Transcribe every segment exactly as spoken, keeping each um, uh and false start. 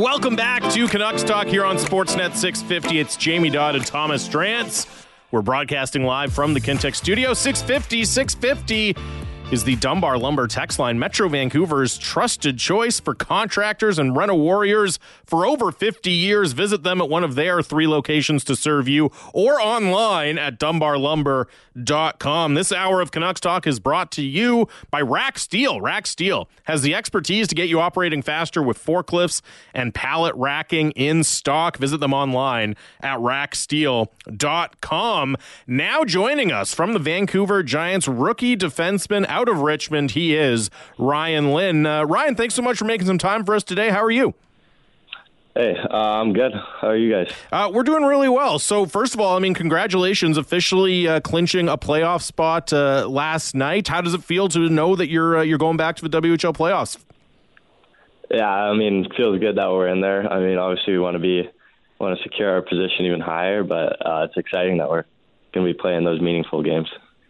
Welcome back to Canucks Talk here on Sportsnet six fifty. It's Jamie Dodd and Thomas Drance. We're broadcasting live from the Kintec studio. six fifty, six fifty is the Dunbar Lumber text line, Metro Vancouver's trusted choice for contractors and rent-a warriors for over fifty years. Visit them at one of their three locations to serve you or online at dunbar lumber dot com. This hour of Canucks Talk is brought to you by Rack Steel. Rack Steel has the expertise to get you operating faster with forklifts and pallet racking in stock. Visit them online at rack steel dot com. Now joining us from the Vancouver Giants, rookie defenseman out of Richmond, he is Ryan Lynn. Uh, Ryan, thanks so much for making some time for us today. How are you? Hey, uh, I'm good. How are you guys? Uh, we're doing really well. So first of all, I mean, congratulations officially uh, clinching a playoff spot uh, last night. How does it feel to know that you're uh, you're going back to the W H L playoffs? Yeah, I mean, it feels good that we're in there. I mean, obviously we want to be want to secure our position even higher, but uh, it's exciting that we're going to be playing those meaningful games.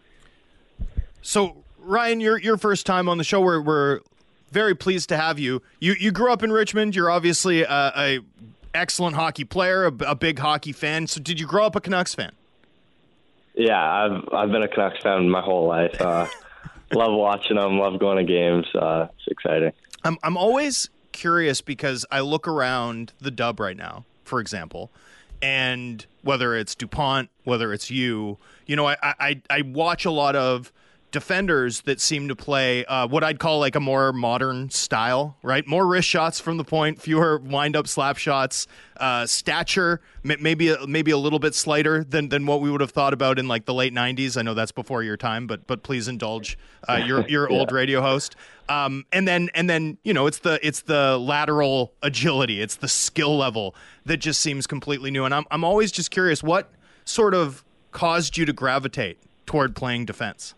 So, Ryan, your your first time on the show, we're, we're very pleased to have you. You you grew up in Richmond. You're obviously a, a excellent hockey player, a, a big hockey fan. So, did you grow up a Canucks fan? Yeah, I've I've been a Canucks fan my whole life. Uh, love watching them. Love going to games. Uh, it's exciting. I'm I'm always curious because I look around the Dub right now, for example, and whether it's DuPont, whether it's you, you know, I I, I watch a lot of defenders that seem to play uh, what I'd call like a more modern style, right? More wrist shots from the point, fewer wind-up slap shots, uh, stature maybe a, maybe a little bit slighter than than what we would have thought about in like the late nineties. I know that's before your time, but but please indulge uh, your your yeah. old radio host. Um, and then and then you know it's the it's the lateral agility, it's the skill level that just seems completely new. And I'm I'm always just curious, what sort of caused you to gravitate toward playing defense?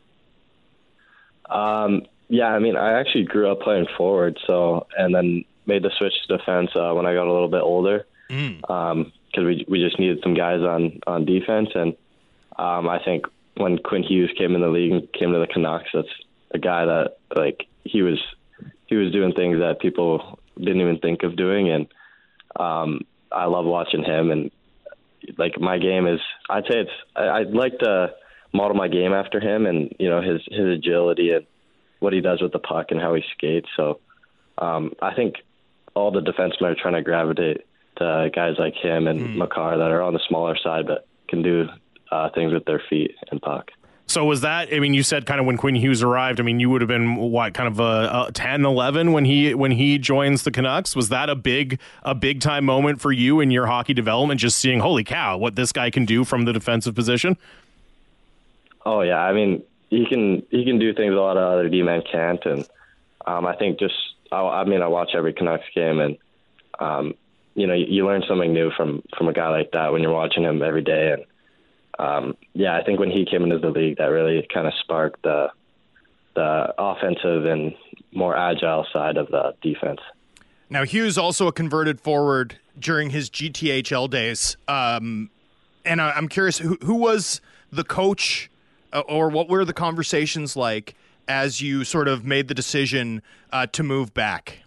Um, yeah, I mean, I actually grew up playing forward, so and then made the switch to defense uh, when I got a little bit older, because mm. um, we we just needed some guys on, on defense, and um, I think when Quinn Hughes came in the league and came to the Canucks, that's a guy that like he was he was doing things that people didn't even think of doing, and um, I love watching him. And like my game is, I'd say it's I, I'd like to model my game after him, and you know his his agility and what he does with the puck and how he skates. So um, I think all the defensemen are trying to gravitate to guys like him and mm. Makar that are on the smaller side but can do uh, things with their feet and puck. So was that, I mean, you said kind of when Quinn Hughes arrived, I mean, you would have been, what, kind of a, a ten, eleven when he when he joins the Canucks? Was that a big a big time moment for you in your hockey development, just seeing, holy cow, what this guy can do from the defensive position? Oh, yeah. I mean, he can he can do things a lot of other D-men can't. And um, I think just, I, I mean, I watch every Canucks game, and, um, you know, you, you learn something new from, from a guy like that when you're watching him every day. And, um, yeah, I think when he came into the league, that really kind of sparked the, the offensive and more agile side of the defense. Now, Hughes also a converted forward during his G T H L days. Um, and I, I'm curious, who, who was the coach, or what were the conversations like as you sort of made the decision uh, to move back?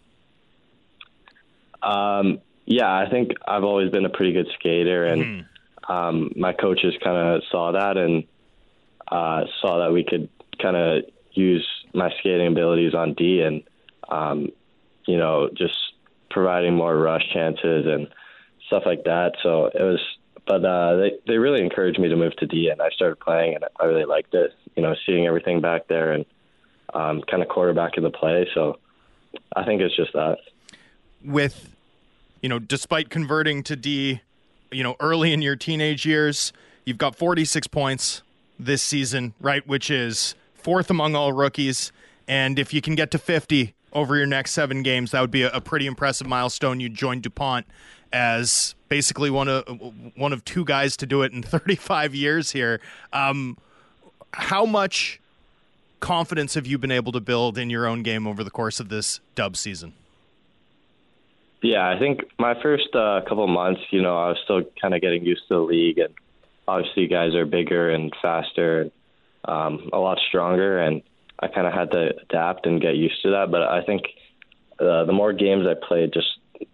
Um, yeah, I think I've always been a pretty good skater, and mm. um, my coaches kind of saw that and uh, saw that we could kind of use my skating abilities on D, and, um, you know, just providing more rush chances and stuff like that. So it was, But uh, they, they really encouraged me to move to D, and I started playing, and I really liked it, you know, seeing everything back there and um, kind of quarterbacking the play. So I think it's just that. With, you know, despite converting to D, you know, early in your teenage years, you've got forty-six points this season, right, which is fourth among all rookies. And if you can get to fifty over your next seven games, that would be a, a pretty impressive milestone. You'd join DuPont as basically one of one of two guys to do it in thirty-five years here. Um, how much confidence have you been able to build in your own game over the course of this Dub season? Yeah, I think my first uh, couple of months, you know, I was still kind of getting used to the league, and obviously guys are bigger and faster and um, a lot stronger, and I kind of had to adapt and get used to that. But I think uh, the more games I played, just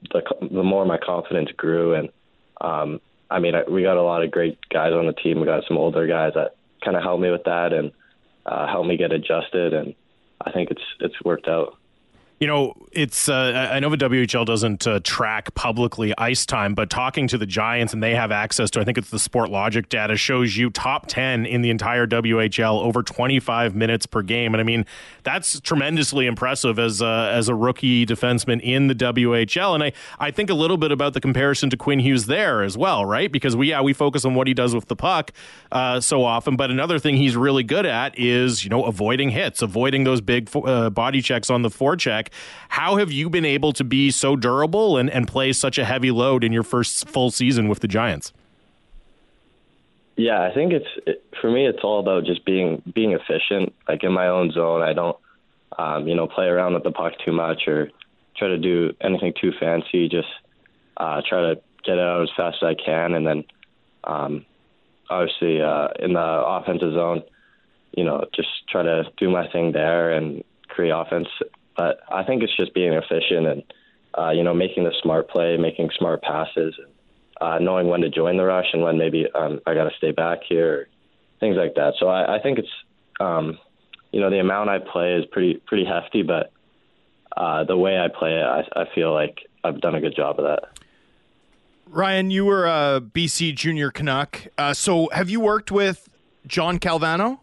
the the more my confidence grew, and um, I mean, I, we got a lot of great guys on the team. We got some older guys that kind of helped me with that and uh, helped me get adjusted, and I think it's it's worked out. You know, it's uh, I know the W H L doesn't uh, track publicly ice time, but talking to the Giants, and they have access to, I think it's the Sport Logic data, shows you top ten in the entire W H L, over twenty-five minutes per game. And I mean, that's tremendously impressive as a, as a rookie defenseman in the W H L. And I, I think a little bit about the comparison to Quinn Hughes there as well, right? Because we, yeah, we focus on what he does with the puck uh, so often, but another thing he's really good at is, you know, avoiding hits, avoiding those big uh, body checks on the forecheck. How have you been able to be so durable and, and play such a heavy load in your first full season with the Giants? Yeah, I think it's it, for me. It's all about just being being efficient. Like in my own zone, I don't, um, you know, play around with the puck too much or try to do anything too fancy. Just uh, try to get it out as fast as I can, and then um, obviously uh, in the offensive zone, you know, just try to do my thing there and create offense. But I think it's just being efficient and, uh, you know, making the smart play, making smart passes, and, uh, knowing when to join the rush and when maybe um, I got to stay back here, things like that. So I, I think it's, um, you know, the amount I play is pretty pretty hefty, but uh, the way I play it, I, I feel like I've done a good job of that. Ryan, you were a B C junior Canuck. Uh, so have you worked with John Calvano?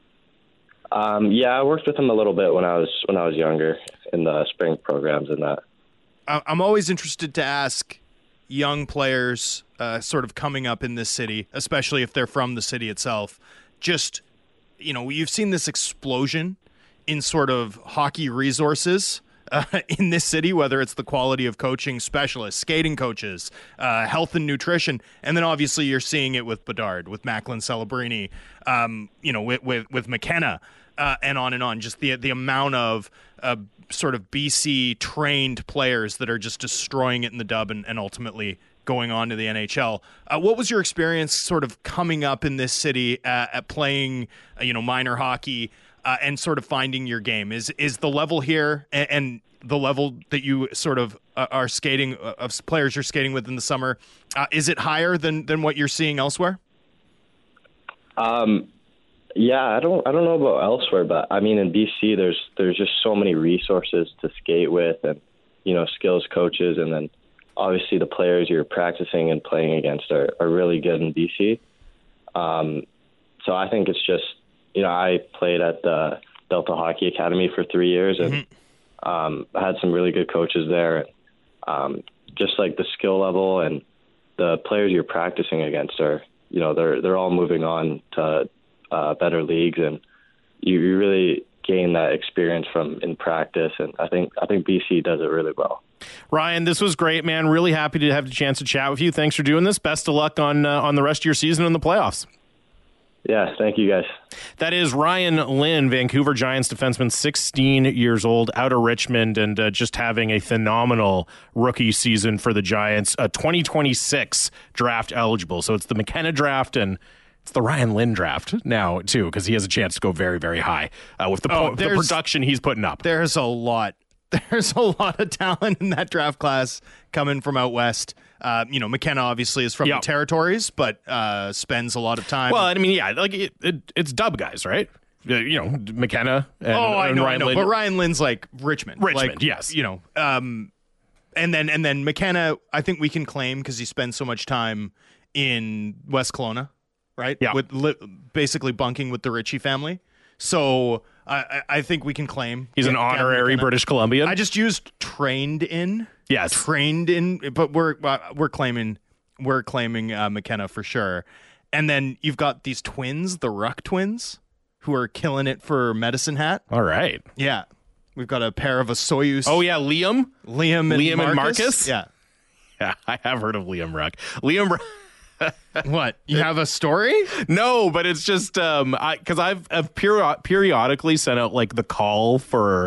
Um, yeah, I worked with him a little bit when I was when I was younger in the spring programs and that. I'm always interested to ask young players uh, sort of coming up in this city, especially if they're from the city itself, just, you know, you've seen this explosion in sort of hockey resources uh, in this city, whether it's the quality of coaching specialists, skating coaches, uh, health and nutrition, and then obviously you're seeing it with Bedard, with Macklin Celebrini, um, you know, with, with, with McKenna. Uh, and on and on, just the the amount of uh, sort of B C trained players that are just destroying it in the dub and, and ultimately going on to the N H L. Uh, what was your experience sort of coming up in this city uh, at playing, uh, you know, minor hockey uh, and sort of finding your game? Is is the level here and, and the level that you sort of uh, are skating uh, of players you're skating with in the summer, uh, is it higher than than what you're seeing elsewhere? Um. Yeah, I don't I don't know about elsewhere, but I mean in B C there's there's just so many resources to skate with, and you know, skills coaches, and then obviously the players you're practicing and playing against are, are really good in B C. Um, so I think it's just, you know, I played at the Delta Hockey Academy for three years and mm-hmm. um, I had some really good coaches there. Um, just like the skill level and the players you're practicing against are, you know, they're they're all moving on to Uh, better leagues, and you, you really gain that experience from in practice. And I think I think B C does it really well. Ryan, this was great, man. Really happy to have the chance to chat with you. Thanks for doing this. Best of luck on uh, on the rest of your season and the playoffs. Yeah, thank you guys. That is Ryan Lynn, Vancouver Giants defenseman, sixteen years old, out of Richmond, and uh, just having a phenomenal rookie season for the Giants. Uh, twenty twenty-six draft eligible, so it's the McKenna draft and it's the Ryan Lynn draft now, too, because he has a chance to go very, very high uh, with the, oh, po- the production he's putting up. There's a lot. There's a lot of talent in that draft class coming from out west. Uh, you know, McKenna obviously is from yep. the territories, but uh, spends a lot of time. Well, I mean, yeah, like it, it, it's dub guys, right? You know, McKenna and, oh, I and know, Ryan I know. Lynn. But Ryan Lynn's like Richmond. Richmond, like, yes. You know, um, and then and then McKenna, I think we can claim because he spends so much time in West Kelowna. Right? Yeah. With li- basically bunking with the Ritchie family. So I, I think we can claim he's an honorary British Columbian. I just used trained in. Yes. Trained in, but we're we're claiming we're claiming uh, McKenna for sure. And then you've got these twins, the Ruck twins, who are killing it for Medicine Hat. All right. Yeah. We've got a pair of a Soyuz. Oh yeah, Liam. Liam and Liam Marcus. and Marcus. Yeah. Yeah, I have heard of Liam Ruck. Liam Ruck. What? You have a story? No, but it's just um, I because I've, I've peri- periodically sent out like the call for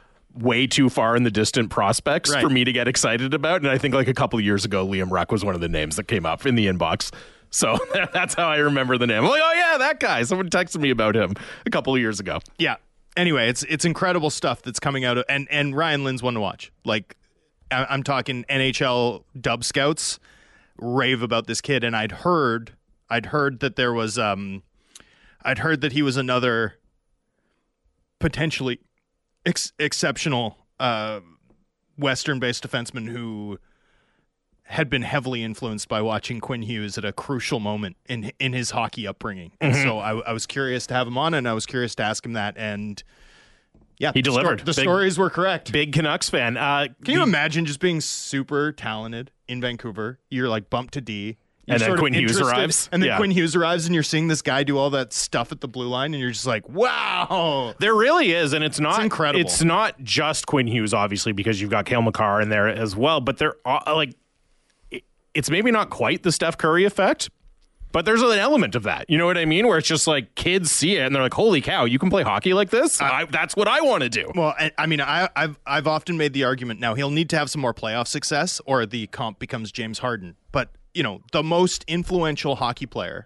way too far in the distant prospects right. for me to get excited about, and I think like a couple of years ago, Liam Ruck was one of the names that came up in the inbox. So that's how I remember the name. I'm like, oh yeah, that guy. Someone texted me about him a couple of years ago. Yeah. Anyway, it's it's incredible stuff that's coming out of, and and Ryan Lynn's one to watch. Like. I- I'm talking N H L dub scouts rave about this kid, and I'd heard, I'd heard that there was, um, I'd heard that he was another potentially ex- exceptional uh, Western-based defenseman who had been heavily influenced by watching Quinn Hughes at a crucial moment in in his hockey upbringing. And mm-hmm. so I, I was curious to have him on, and I was curious to ask him that. And yeah, he delivered. The, sto- the big, stories were correct. Big Canucks fan. Uh, Can you the, imagine just being super talented in Vancouver? You're like bumped to D. You're and then Quinn Hughes arrives. And then yeah. Quinn Hughes arrives, and you're seeing this guy do all that stuff at the blue line, and you're just like, wow. There really is, and it's not it's incredible. It's not just Quinn Hughes, obviously, because you've got Cale Makar in there as well, but they're uh, like, it's maybe not quite the Steph Curry effect, but there's an element of that. You know what I mean? Where it's just like kids see it and they're like, holy cow, you can play hockey like this? Uh, I, that's what I want to do. Well, I, I mean, I, I've I've often made the argument now he'll need to have some more playoff success or the comp becomes James Harden. But, you know, the most influential hockey player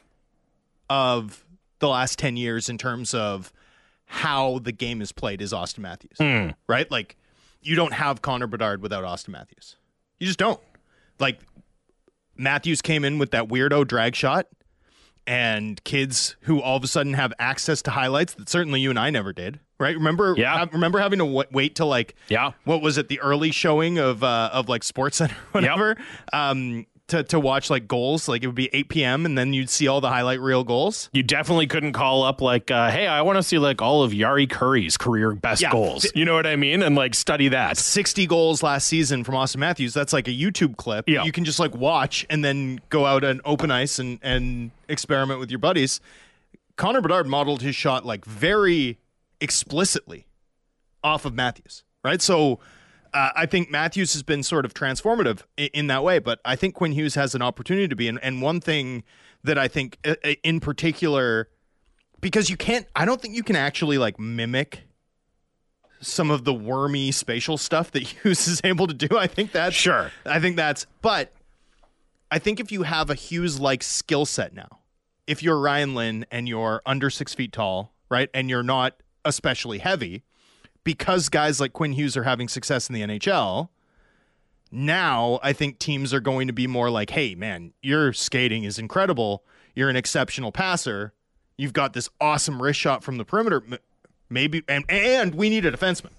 of the last ten years in terms of how the game is played is Austin Matthews. Mm. Right? Like, you don't have Connor Bedard without Austin Matthews. You just don't. Like, Matthews came in with that weirdo drag shot, and kids who all of a sudden have access to highlights that certainly you and I never did, right? Remember, yeah. ha- remember having to w- wait till like, yeah. what was it, the early showing of uh, of like SportsCenter, or whatever, yep. um, to to watch like goals. Like it would be eight p.m. and then you'd see all the highlight reel goals. You definitely couldn't call up like, uh, hey, I want to see like all of Yari Curry's career best yeah. goals. You know what I mean? And like study that. sixty goals last season from Austin Matthews. That's like a YouTube clip. Yeah. You can just like watch and then go out on open ice and, and experiment with your buddies. Connor Bedard modeled his shot like very explicitly off of Matthews, right? So uh, I think Matthews has been sort of transformative in, in that way, but I think Quinn Hughes has an opportunity to be. And, and one thing that I think uh, in particular, because you can't, I don't think you can actually like mimic some of the wormy spatial stuff that Hughes is able to do. I think that's sure. I think that's, but I think if you have a Hughes-like skill set now, if you're Ryan Lynn and you're under six feet tall, right, and you're not especially heavy, because guys like Quinn Hughes are having success in the N H L, now I think teams are going to be more like, hey, man, your skating is incredible. You're an exceptional passer. You've got this awesome wrist shot from the perimeter. Maybe, and, and we need a defenseman.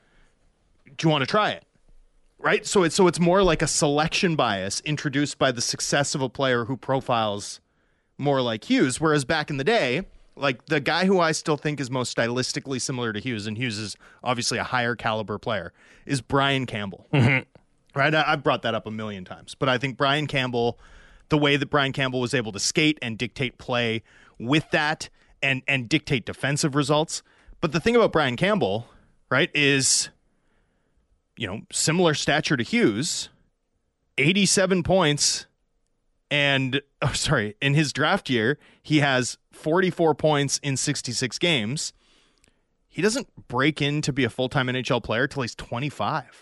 Do you want to try it? Right? So it's so it's more like a selection bias introduced by the success of a player who profiles more like Hughes. Whereas back in the day, like the guy who I still think is most stylistically similar to Hughes, and Hughes is obviously a higher caliber player, is Brian Campbell. Mm-hmm. Right? I, I've brought that up a million times. But I think Brian Campbell, the way that Brian Campbell was able to skate and dictate play with that and and dictate defensive results. But the thing about Brian Campbell, right, is, you know, similar stature to Hughes, eighty-seven points, and, oh, sorry, in his draft year, he has forty-four points in sixty-six games. He doesn't break in to be a full-time N H L player till he's twenty-five.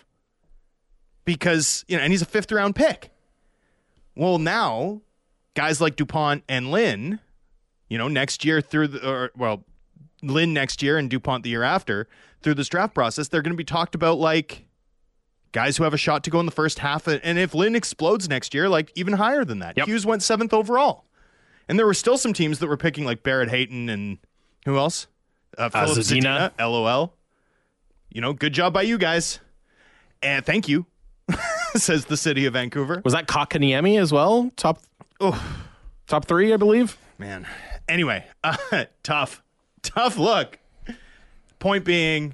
Because, you know, and he's a fifth-round pick. Well, now, guys like DuPont and Lynn, you know, next year through the, or, well, Lynn next year and DuPont the year after, through this draft process, they're going to be talked about like guys who have a shot to go in the first half. And if Lynn explodes next year, like even higher than that. Yep. Hughes went seventh overall. And there were still some teams that were picking like Barrett Hayton and who else? Uh, Philip uh, Zadina, L O L. You know, good job by you guys. And thank you, says the city of Vancouver. Was that Kotkaniemi as well? Top, oh, top three, I believe. Man. Anyway, uh, tough. Tough look. Point being,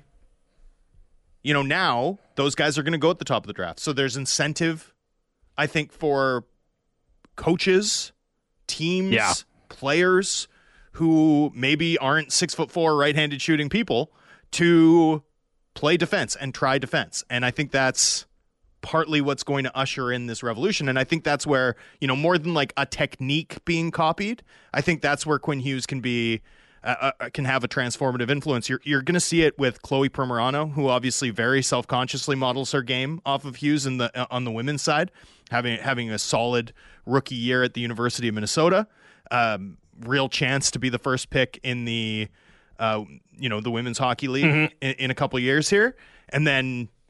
you know, now those guys are going to go at the top of the draft. So there's incentive, I think, for coaches, teams, yeah. players who maybe aren't six foot four right-handed shooting people to play defense and try defense. And I think that's partly what's going to usher in this revolution. And I think that's where, you know, more than like a technique being copied, I think that's where Quinn Hughes can be Uh, uh, can have a transformative influence. You're you're going to see it with Chloe Primerano, who obviously very self-consciously models her game off of Hughes in the uh, on the women's side, having having a solid rookie year at the University of Minnesota, um, real chance to be the first pick in the uh, you know the women's hockey league mm-hmm. in, in a couple of years here, and then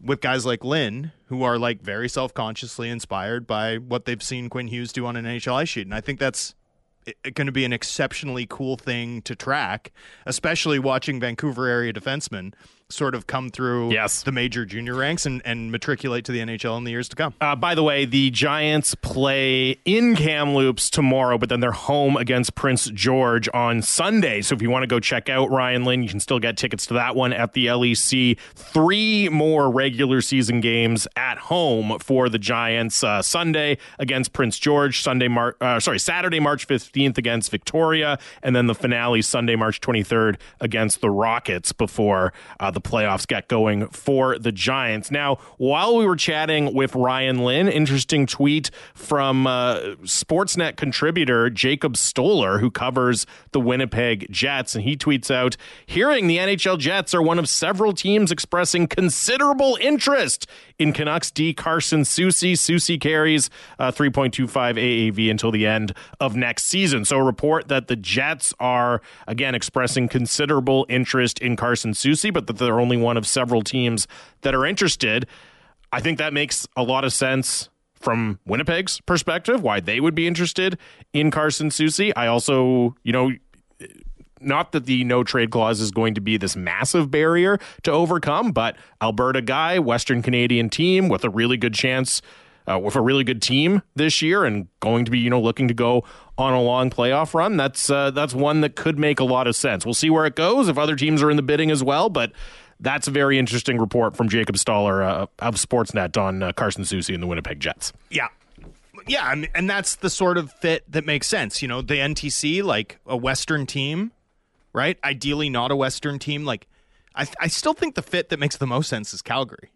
with guys like Lynn, who are like very self-consciously inspired by what they've seen Quinn Hughes do on an N H L ice sheet. And I think that's going to be an exceptionally cool thing to track, especially watching Vancouver area defensemen sort of come through yes. the major junior ranks and, and matriculate to the N H L in the years to come. Uh, by the way, the Giants play in Kamloops tomorrow, but then they're home against Prince George on Sunday. So if you want to go check out Ryan Lynn, you can still get tickets to that one at the L E C. Three more regular season games at home for the Giants. Uh, Sunday against Prince George, Sunday, Mar- uh, sorry, Saturday, March fifteenth against Victoria, and then the finale Sunday, March twenty-third against the Rockets before uh, the playoffs get going for the Giants. Now, while we were chatting with Ryan Lynn, interesting tweet from uh, Sportsnet contributor Jacob Stoller, who covers the Winnipeg Jets, and he tweets out, hearing the N H L Jets are one of several teams expressing considerable interest in Canucks D Carson Soucy. Soucy carries uh, three point two five A A V until the end of next season. So a report that the Jets are, again, expressing considerable interest in Carson Soucy, but that they're only one of several teams that are interested. I think that makes a lot of sense from Winnipeg's perspective, why they would be interested in Carson Soucy. I also, you know, not that the no trade clause is going to be this massive barrier to overcome, but Alberta guy, Western Canadian team with a really good chance, uh, with a really good team this year and going to be, you know, looking to go on a long playoff run. That's uh, that's one that could make a lot of sense. We'll see where it goes if other teams are in the bidding as well, but that's a very interesting report from Jacob Stoller uh, of Sportsnet on uh, Carson Soucy and the Winnipeg Jets. Yeah. Yeah, I mean, and that's the sort of fit that makes sense. You know, the N T C, like a Western team, right? Ideally not a Western team. Like, I, I still think the fit that makes the most sense is Calgary.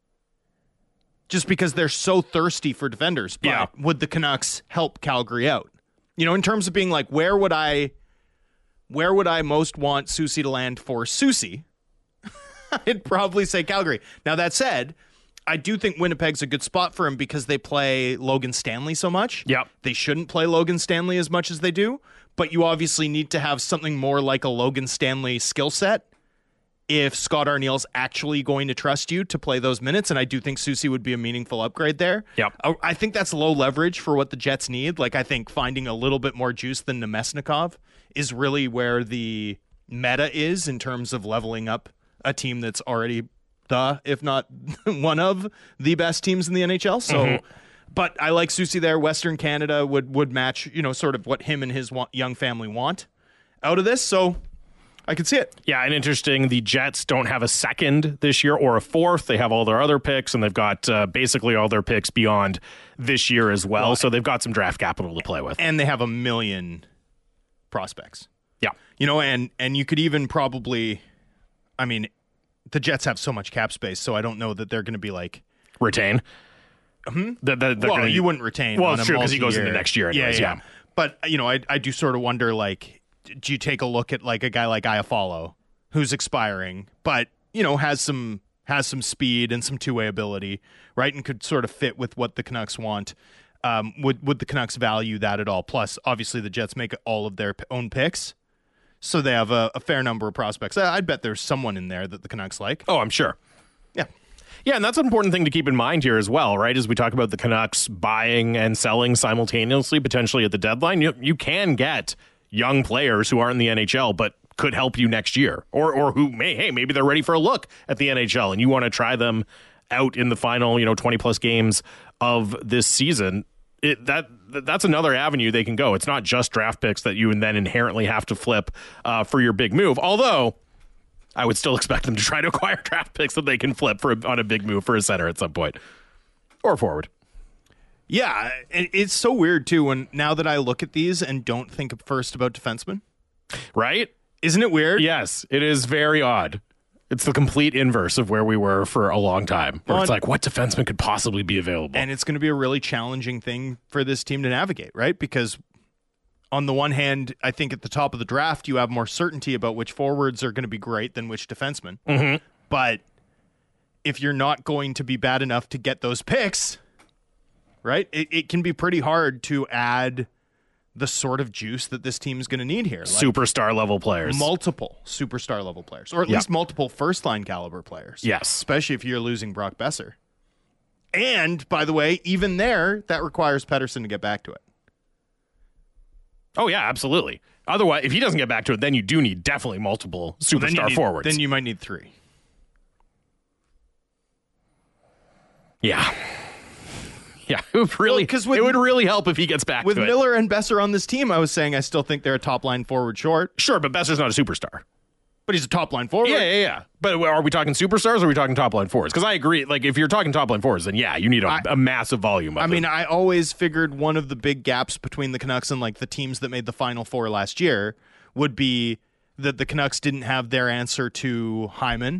Just because they're so thirsty for defenders. But yeah. would the Canucks help Calgary out? You know, in terms of being like, where would I, where would I most want Soucy to land for Soucy? I'd probably say Calgary. Now, that said, I do think Winnipeg's a good spot for him because they play Logan Stanley so much. Yep. They shouldn't play Logan Stanley as much as they do, but you obviously need to have something more like a Logan Stanley skill set if Scott Arniel's actually going to trust you to play those minutes, and I do think Soucy would be a meaningful upgrade there. Yep. I, I think that's low leverage for what the Jets need. Like, I think finding a little bit more juice than Nemesnikov is really where the meta is in terms of leveling up a team that's already the, if not one of the best teams in the N H L. So, mm-hmm. But I like Soucy there. Western Canada would would match, you know, sort of what him and his wa- young family want out of this. So I could see it. Yeah, and interesting, the Jets don't have a second this year or a fourth. They have all their other picks, and they've got uh, basically all their picks beyond this year as well. well. So they've got some draft capital to play with. And they have a million prospects. Yeah. You know, and and you could even probably, I mean, the Jets have so much cap space, so I don't know that they're going to be like... Retain? Hmm? The, the, well, gonna, you wouldn't retain. Well, it's true, because he goes into next year anyways, yeah. yeah. yeah. But, you know, I I do sort of wonder, like, do you take a look at, like, a guy like Iafallo, who's expiring, but, you know, has some has some speed and some two-way ability, right, and could sort of fit with what the Canucks want. Um, would, would the Canucks value that at all? Plus, obviously, the Jets make all of their p- own picks. So they have a, a fair number of prospects. I'd bet there's someone in there that the Canucks like. Oh, I'm sure. Yeah. Yeah, and that's an important thing to keep in mind here as well, right? As we talk about the Canucks buying and selling simultaneously, potentially at the deadline, you, you can get young players who aren't in the N H L, but could help you next year. Or or who may, hey, maybe they're ready for a look at the N H L, and you want to try them out in the final, you know, twenty-plus games of this season. It, that that's another avenue they can go. It's not just draft picks that you and then inherently have to flip uh, for your big move. Although I would still expect them to try to acquire draft picks that they can flip for a, on a big move for a center at some point or forward. Yeah, it, it's so weird too. When now that I look at these and don't think first about defensemen, right? Isn't it weird? Yes, it is very odd. It's the complete inverse of where we were for a long time. Where well, it's like, what defenseman could possibly be available? And it's going to be a really challenging thing for this team to navigate, right? Because on the one hand, I think at the top of the draft, you have more certainty about which forwards are going to be great than which defensemen. Mm-hmm. But if you're not going to be bad enough to get those picks, right, it, it can be pretty hard to add the sort of juice that this team is going to need here. Like superstar level players. Multiple superstar level players, or at Yeah. least multiple first line caliber players. Yes. Especially if you're losing Brock Besser. And, by the way, even there, that requires Pettersson to get back to it. Oh, yeah, absolutely. Otherwise, if he doesn't get back to it, then you do need definitely multiple Then you superstar need- forwards. Then you might need three. Yeah. Yeah, it would really, Well, 'cause with- it would really help if he gets back With to it. Miller and Besser on this team, I was saying I still think they're a top line forward short, Sure, but Besser's not a superstar. but he's a top line forward. Yeah, yeah, yeah. But are we talking superstars or are we talking top line forwards? Because I agree. Like, if you're talking top line forwards, then yeah, you need a, I- a massive volume of I mean, them. I always figured one of the big gaps between the Canucks and like the teams that made the Final Four last year would be that the Canucks didn't have their answer to Hyman.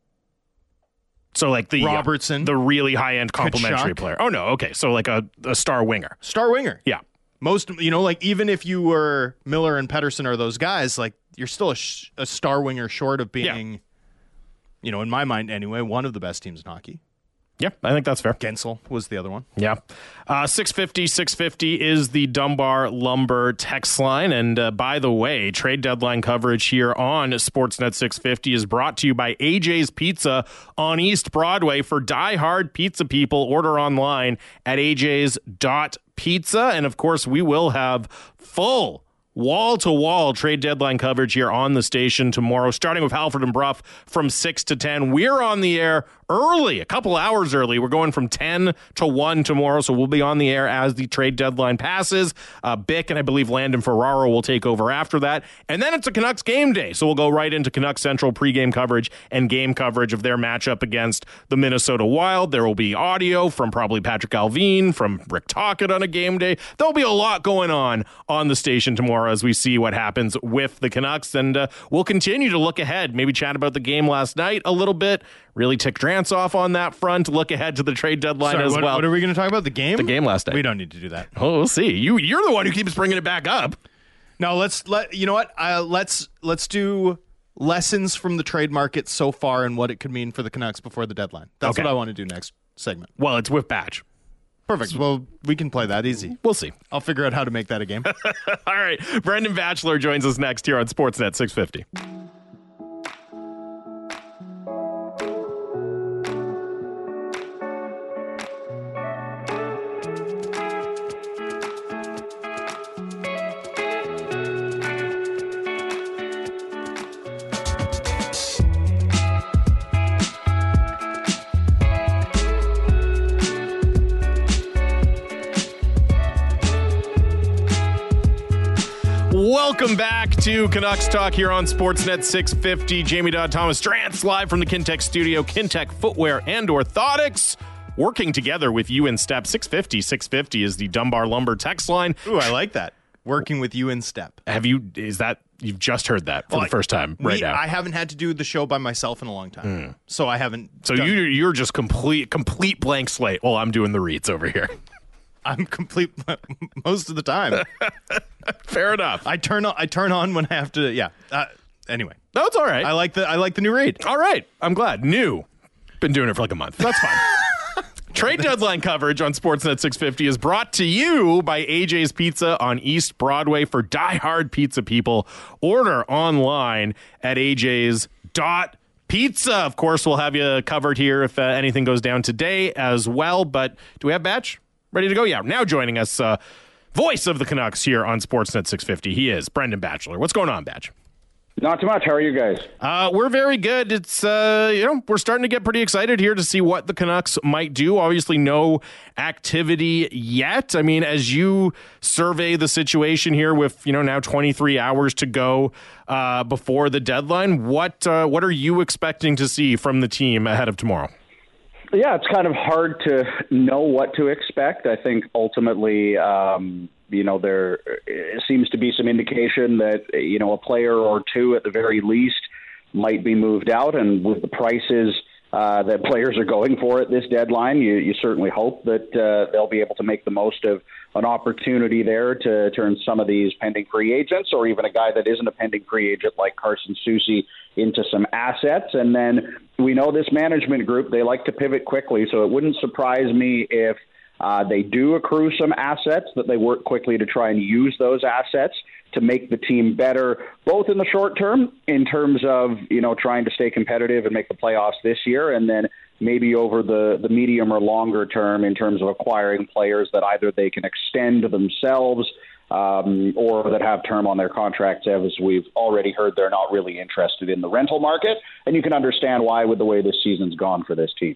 So, like, the Robertson. the really high-end complimentary Tkachuk. player. Oh, no, okay. So, like, a, a star winger. Star winger. Yeah. Most, you know, like even if you were Miller and Pettersson or those guys, like you're still a, sh- a star winger short of being, you know, in my mind anyway, one of the best teams in hockey. Yeah, I think that's fair. Gensel was the other one. Yeah. Uh, six fifty, six fifty is the Dunbar Lumber text line. And uh, by the way, trade deadline coverage here on Sportsnet six fifty is brought to you by A J's Pizza on East Broadway. For die-hard pizza people, order online at a j's dot pizza. And, of course, we will have full wall-to-wall trade deadline coverage here on the station tomorrow, starting with Halford and Bruff from six to ten. We're on the air early, a couple hours early. We're going from ten to one tomorrow, so we'll be on the air as the trade deadline passes. Uh, Bick and I believe Landon Ferraro will take over after that. And then it's a Canucks game day, so we'll go right into Canucks Central pregame coverage and game coverage of their matchup against the Minnesota Wild. There will be audio from probably Patrick Alvin, from Rick Tocchet on a game day. There'll be a lot going on on the station tomorrow as we see what happens with the Canucks. And uh, we'll continue to look ahead, maybe chat about the game last night a little bit, really tick Drance off on that front, look ahead to the trade deadline Sorry, as what, well. what are we going to talk about? The game? The game last night. We don't need to do that. Oh, we'll see. You, you're the one who keeps bringing it back up. No, let's let you know what. Uh, let's let's do lessons from the trade market so far and what it could mean for the Canucks before the deadline. That's Okay. what I want to do next segment. Well, it's with Batch. Perfect. Well, we can play that easy. We'll see. I'll figure out how to make that a game. All right. Brendan Batchelor joins us next here on Sportsnet six fifty. Welcome back to Canucks Talk here on Sportsnet six fifty. Jamie Dodd, Thomas Drance, live from the Kintec studio. Kintec Footwear and Orthotics, working together with you in step. six fifty, six fifty is the Dunbar Lumber text line. Ooh, I like that. Working with you in step. Have you, is that, you've just heard that for Well, the first time We- right now? I haven't had to do the show by myself in a long time, so I haven't. so done- you, you're just complete, complete blank slate while I'm doing the reads over here. I'm complete most of the time. Fair enough. I turn on. I turn on when I have to. Yeah. Uh, anyway, No, it's all right. I like the. I like the new read. All right. I'm glad. New. Been doing it for like a month. That's fine. Trade deadline coverage on Sportsnet six fifty is brought to you by A J's Pizza on East Broadway. For die-hard pizza people, order online at a j's dot pizza. Of course, we'll have you covered here if uh, anything goes down today as well. But do we have Batch ready to go? Yeah. Now joining us, uh, voice of the Canucks here on Sportsnet six fifty. He is Brendan Batchelor. What's going on, Batch? Not too much. How are you guys? Uh, we're very good. It's, uh, you know, we're starting to get pretty excited here to see what the Canucks might do. Obviously, no activity yet. I mean, as you survey the situation here with, you know, now twenty-three hours to go uh, before the deadline, what uh, what are you expecting to see from the team ahead of tomorrow? Yeah, it's kind of hard to know what to expect. I think ultimately, um, you know, there seems to be some indication that, you know, a player or two at the very least might be moved out. And with the prices uh, that players are going for at this deadline, you, you certainly hope that uh, they'll be able to make the most of an opportunity there to turn some of these pending free agents, or even a guy that isn't a pending free agent like Carson Soucy, into some assets. And then we know this management group, they like to pivot quickly, so it wouldn't surprise me if Uh, they do accrue some assets that they work quickly to try and use those assets to make the team better, both in the short term, in terms of, you know, trying to stay competitive and make the playoffs this year, and then maybe over the, the medium or longer term in terms of acquiring players that either they can extend themselves um, or that have term on their contracts. As we've already heard, they're not really interested in the rental market, and you can understand why with the way this season's gone for this team.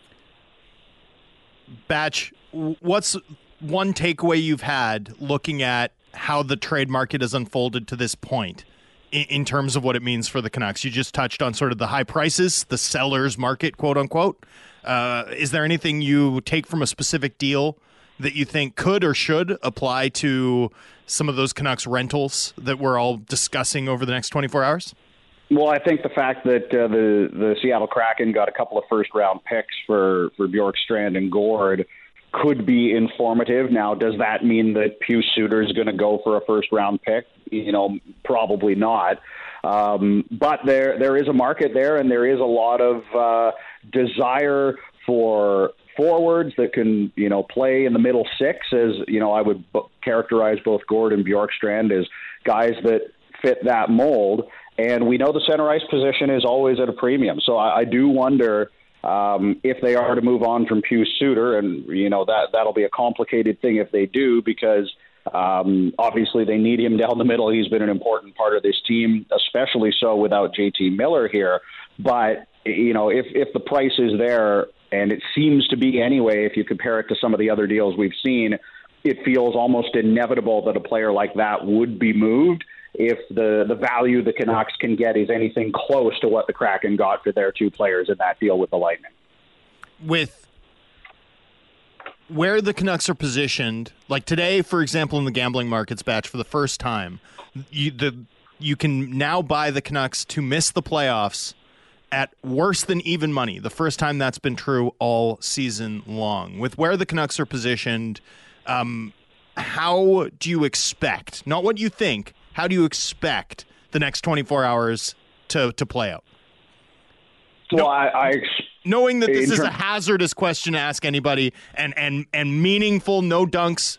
Batch, what's one takeaway you've had looking at how the trade market has unfolded to this point in, in terms of what it means for the Canucks? You just touched on sort of the high prices, the seller's market, quote unquote. Uh, is there anything you take from a specific deal that you think could or should apply to some of those Canucks rentals that we're all discussing over the next twenty-four hours? Well, I think the fact that uh, the the Seattle Kraken got a couple of first round picks for, for Bjorkstrand and Gord could be informative. Now, does that mean that Pius Suter is going to go for a first round pick? You know, probably not. Um, but there there is a market there, and there is a lot of uh, desire for forwards that can, you know, play in the middle six. As you know, I would b- characterize both Gord and Bjorkstrand as guys that fit that mold. And we know the center ice position is always at a premium. So I, I do wonder um, if they are to move on from Pius Suter, and, you know, that, that'll be a complicated thing if they do, because um, obviously they need him down the middle. He's been an important part of this team, especially so without J T Miller here. But, you know, if, if the price is there, and it seems to be anyway, if you compare it to some of the other deals we've seen, it feels almost inevitable that a player like that would be moved if the, the value the Canucks can get is anything close to what the Kraken got for their two players in that deal with the Lightning. With where the Canucks are positioned, like today, for example, in the gambling markets, Batch, for the first time, you, the, you can now buy the Canucks to miss the playoffs at worse than even money. The first time that's been true all season long. With where the Canucks are positioned, um, how do you expect, not what you think, how do you expect the next twenty-four hours to, to play out? Well, no, I, I knowing that this is term- a hazardous question to ask anybody, and, and, and meaningful no dunks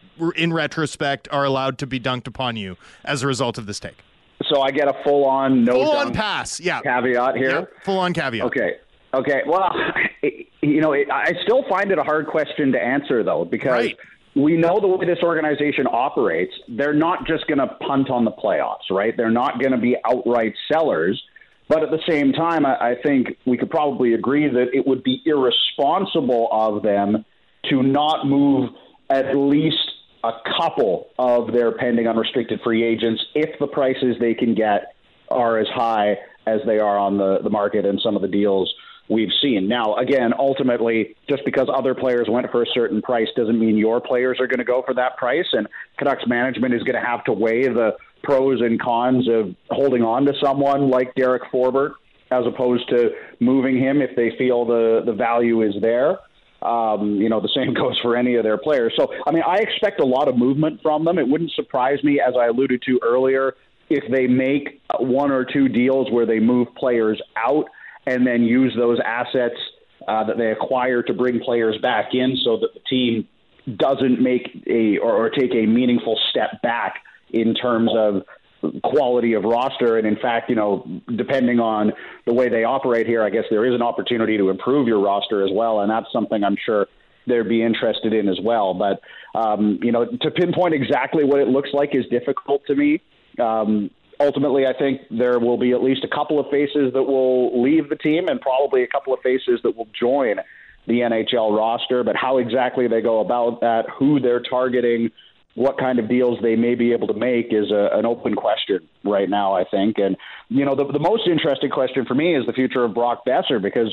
in retrospect are allowed to be dunked upon you as a result of this take. So I get a full-on no full dunk on pass, yeah. caveat here? Yep. Full-on caveat. Okay. Okay. Well, it, you know, it, I still find it a hard question to answer, though, because right. we know the way this organization operates. They're not just going to punt on the playoffs, right? They're not going to be outright sellers. But at the same time, I, I think we could probably agree that it would be irresponsible of them to not move at least a couple of their pending unrestricted free agents if the prices they can get are as high as they are on the, the market and some of the deals we've seen. Now, again, ultimately, just because other players went for a certain price doesn't mean your players are going to go for that price, and Canucks management is going to have to weigh the pros and cons of holding on to someone like Derek Forbort as opposed to moving him if they feel the, the value is there. Um, you know, the same goes for any of their players. So, I mean, I expect a lot of movement from them. It wouldn't surprise me, as I alluded to earlier, if they make one or two deals where they move players out and then use those assets uh, that they acquire to bring players back in so that the team doesn't make a or, or take a meaningful step back in terms of quality of roster. And in fact, you know, depending on the way they operate here, I guess there is an opportunity to improve your roster as well. And that's something I'm sure they'd be interested in as well. But, um, you know, to pinpoint exactly what it looks like is difficult to me. Um, ultimately, I think there will be at least a couple of faces that will leave the team and probably a couple of faces that will join the N H L roster. But how exactly they go about that, who they're targeting, what kind of deals they may be able to make is a, an open question right now, I think. And, you know, the, the most interesting question for me is the future of Brock Boeser, because,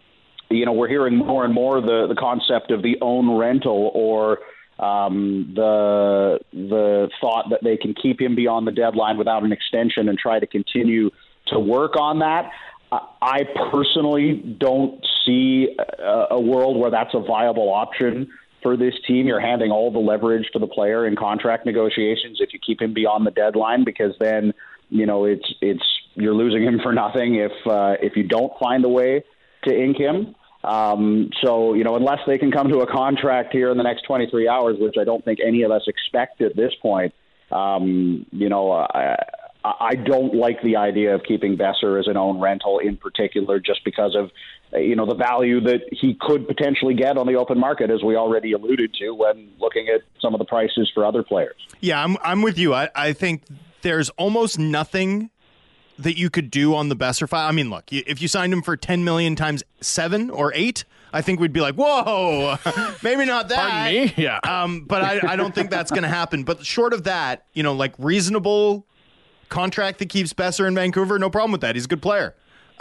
you know, we're hearing more and more the, the concept of the own rental or um, the the thought that they can keep him beyond the deadline without an extension and try to continue to work on that. Uh, I personally don't see a, a world where that's a viable option for this team. You're handing all the leverage to the player in contract negotiations if you keep him beyond the deadline, because then, you know, it's it's you're losing him for nothing if uh, if you don't find a way to ink him. Um, so, you know, unless they can come to a contract here in the next twenty-three hours, which I don't think any of us expect at this point, um, you know, I, I don't like the idea of keeping Boeser as an own rental in particular, just because of, you know, the value that he could potentially get on the open market, as we already alluded to when looking at some of the prices for other players. Yeah, I'm I'm with you. I, I think there's almost nothing that you could do on the Boeser file. I mean, look, if you signed him for ten million times seven or eight, I think we'd be like, whoa, maybe not that. Pardon me? Yeah. Um, but I, I don't think that's going to happen. But short of that, you know, like reasonable contract that keeps Boeser in Vancouver, no problem with that. He's a good player.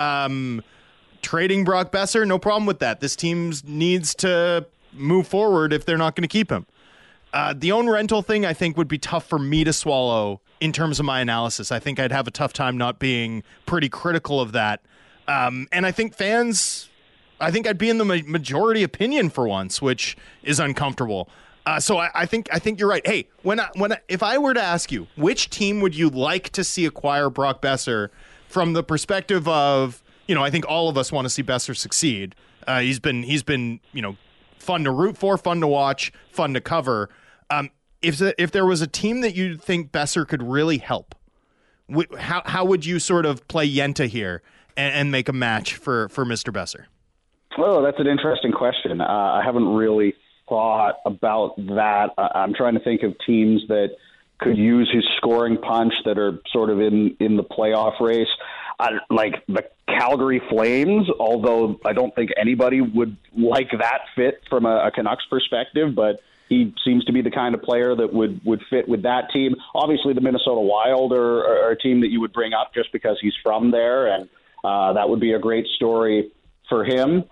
Um, trading Brock Boeser, no problem with that. This team needs to move forward if they're not going to keep him. Uh, the own rental thing, I think, would be tough for me to swallow in terms of my analysis. I think I'd have a tough time not being pretty critical of that. Um, and I think fans, I think I'd be in the ma- majority opinion for once, which is uncomfortable. Uh, so I, I think I think you're right. Hey, when I, when I, if I were to ask you, which team would you like to see acquire Brock Boeser from the perspective of, you know, I think all of us want to see Boeser succeed. Uh, he's been he's been you know fun to root for, fun to watch, fun to cover. Um, if the, if there was a team that you think Boeser could really help, wh- how how would you sort of play Yenta here and, and make a match for for Mister Boeser? Oh, that's an interesting question. Uh, I haven't really thought about that. I'm trying to think of teams that could use his scoring punch that are sort of in, in the playoff race. I, like the Calgary Flames, although I don't think anybody would like that fit from a, a Canucks perspective, but he seems to be the kind of player that would, would fit with that team. Obviously, the Minnesota Wild are, are a team that you would bring up just because he's from there, and uh, that would be a great story for him.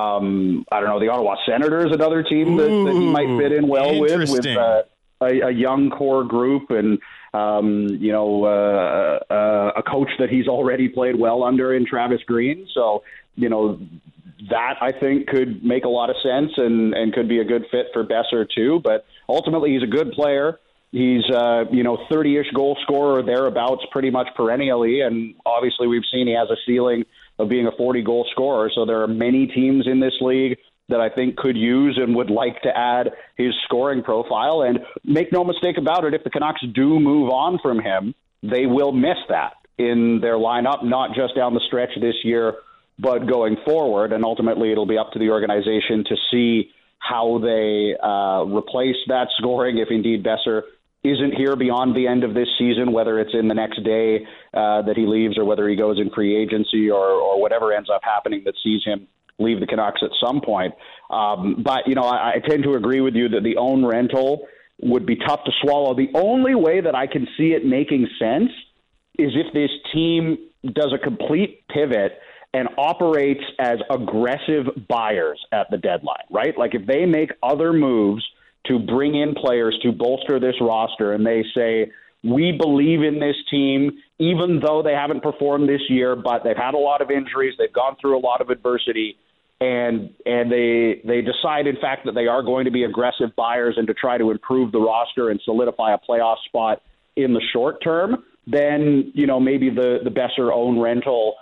Um, I don't know, the Ottawa Senators, another team that, that he might fit in well with, with uh, a, a young core group and, um, you know, uh, uh, a coach that he's already played well under in Travis Green. So, you know, that I think could make a lot of sense and, and could be a good fit for Boeser too. But ultimately, he's a good player. He's, uh, you know, thirty-ish goal scorer thereabouts pretty much perennially. And obviously we've seen he has a ceiling of being a forty-goal scorer. So there are many teams in this league that I think could use and would like to add his scoring profile. And make no mistake about it, if the Canucks do move on from him, they will miss that in their lineup, not just down the stretch this year, but going forward. And ultimately, it'll be up to the organization to see how they uh, replace that scoring if indeed Boeser isn't here beyond the end of this season, whether it's in the next day uh, that he leaves or whether he goes in free agency or, or whatever ends up happening that sees him leave the Canucks at some point. Um, but, you know, I, I tend to agree with you that the own rental would be tough to swallow. The only way that I can see it making sense is if this team does a complete pivot and operates as aggressive buyers at the deadline, right? Like if they make other moves to bring in players to bolster this roster and they say, we believe in this team, even though they haven't performed this year, but they've had a lot of injuries, they've gone through a lot of adversity, and and they they decide, in fact, that they are going to be aggressive buyers and to try to improve the roster and solidify a playoff spot in the short term, then, you know, maybe the, the Boeser own rental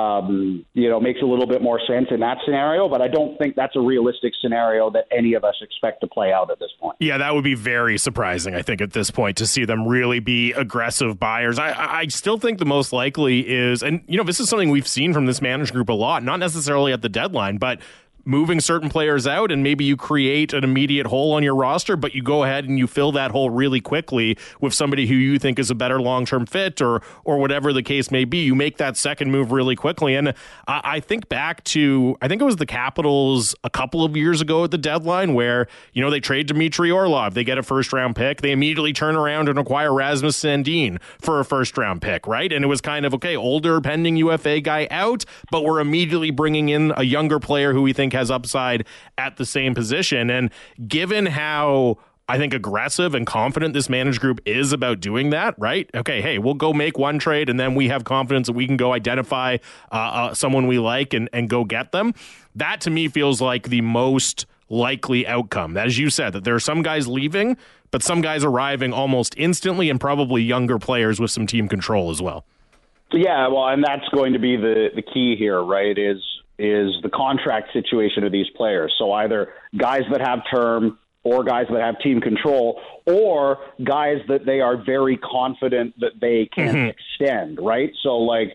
Um, you know, makes a little bit more sense in that scenario, but I don't think that's a realistic scenario that any of us expect to play out at this point. Yeah, that would be very surprising, I think, at this point, to see them really be aggressive buyers. I, I still think the most likely is, and, you know, this is something we've seen from this managed group a lot, not necessarily at the deadline, but moving certain players out, and maybe you create an immediate hole on your roster, but you go ahead and you fill that hole really quickly with somebody who you think is a better long-term fit, or or whatever the case may be. You make that second move really quickly. And I, I think back to, I think it was the Capitals a couple of years ago at the deadline where, you know, they trade Dmitry Orlov, they get a first-round pick, they immediately turn around and acquire Rasmus Sandin for a first-round pick, right? And it was kind of, okay, older pending U F A guy out, but we're immediately bringing in a younger player who we think has upside at the same position. And given how, I think, aggressive and confident this managed group is about doing that, right? Okay, hey, we'll go make one trade and then we have confidence that we can go identify uh, uh, someone we like and, and go get them. That to me feels like the most likely outcome. As you said, that there are some guys leaving, but some guys arriving almost instantly, and probably younger players with some team control as well. Yeah, well, and that's going to be the, the key here, right, is is the contract situation of these players. So either guys that have term or guys that have team control, or guys that they are very confident that they can mm-hmm. extend, right? So, like,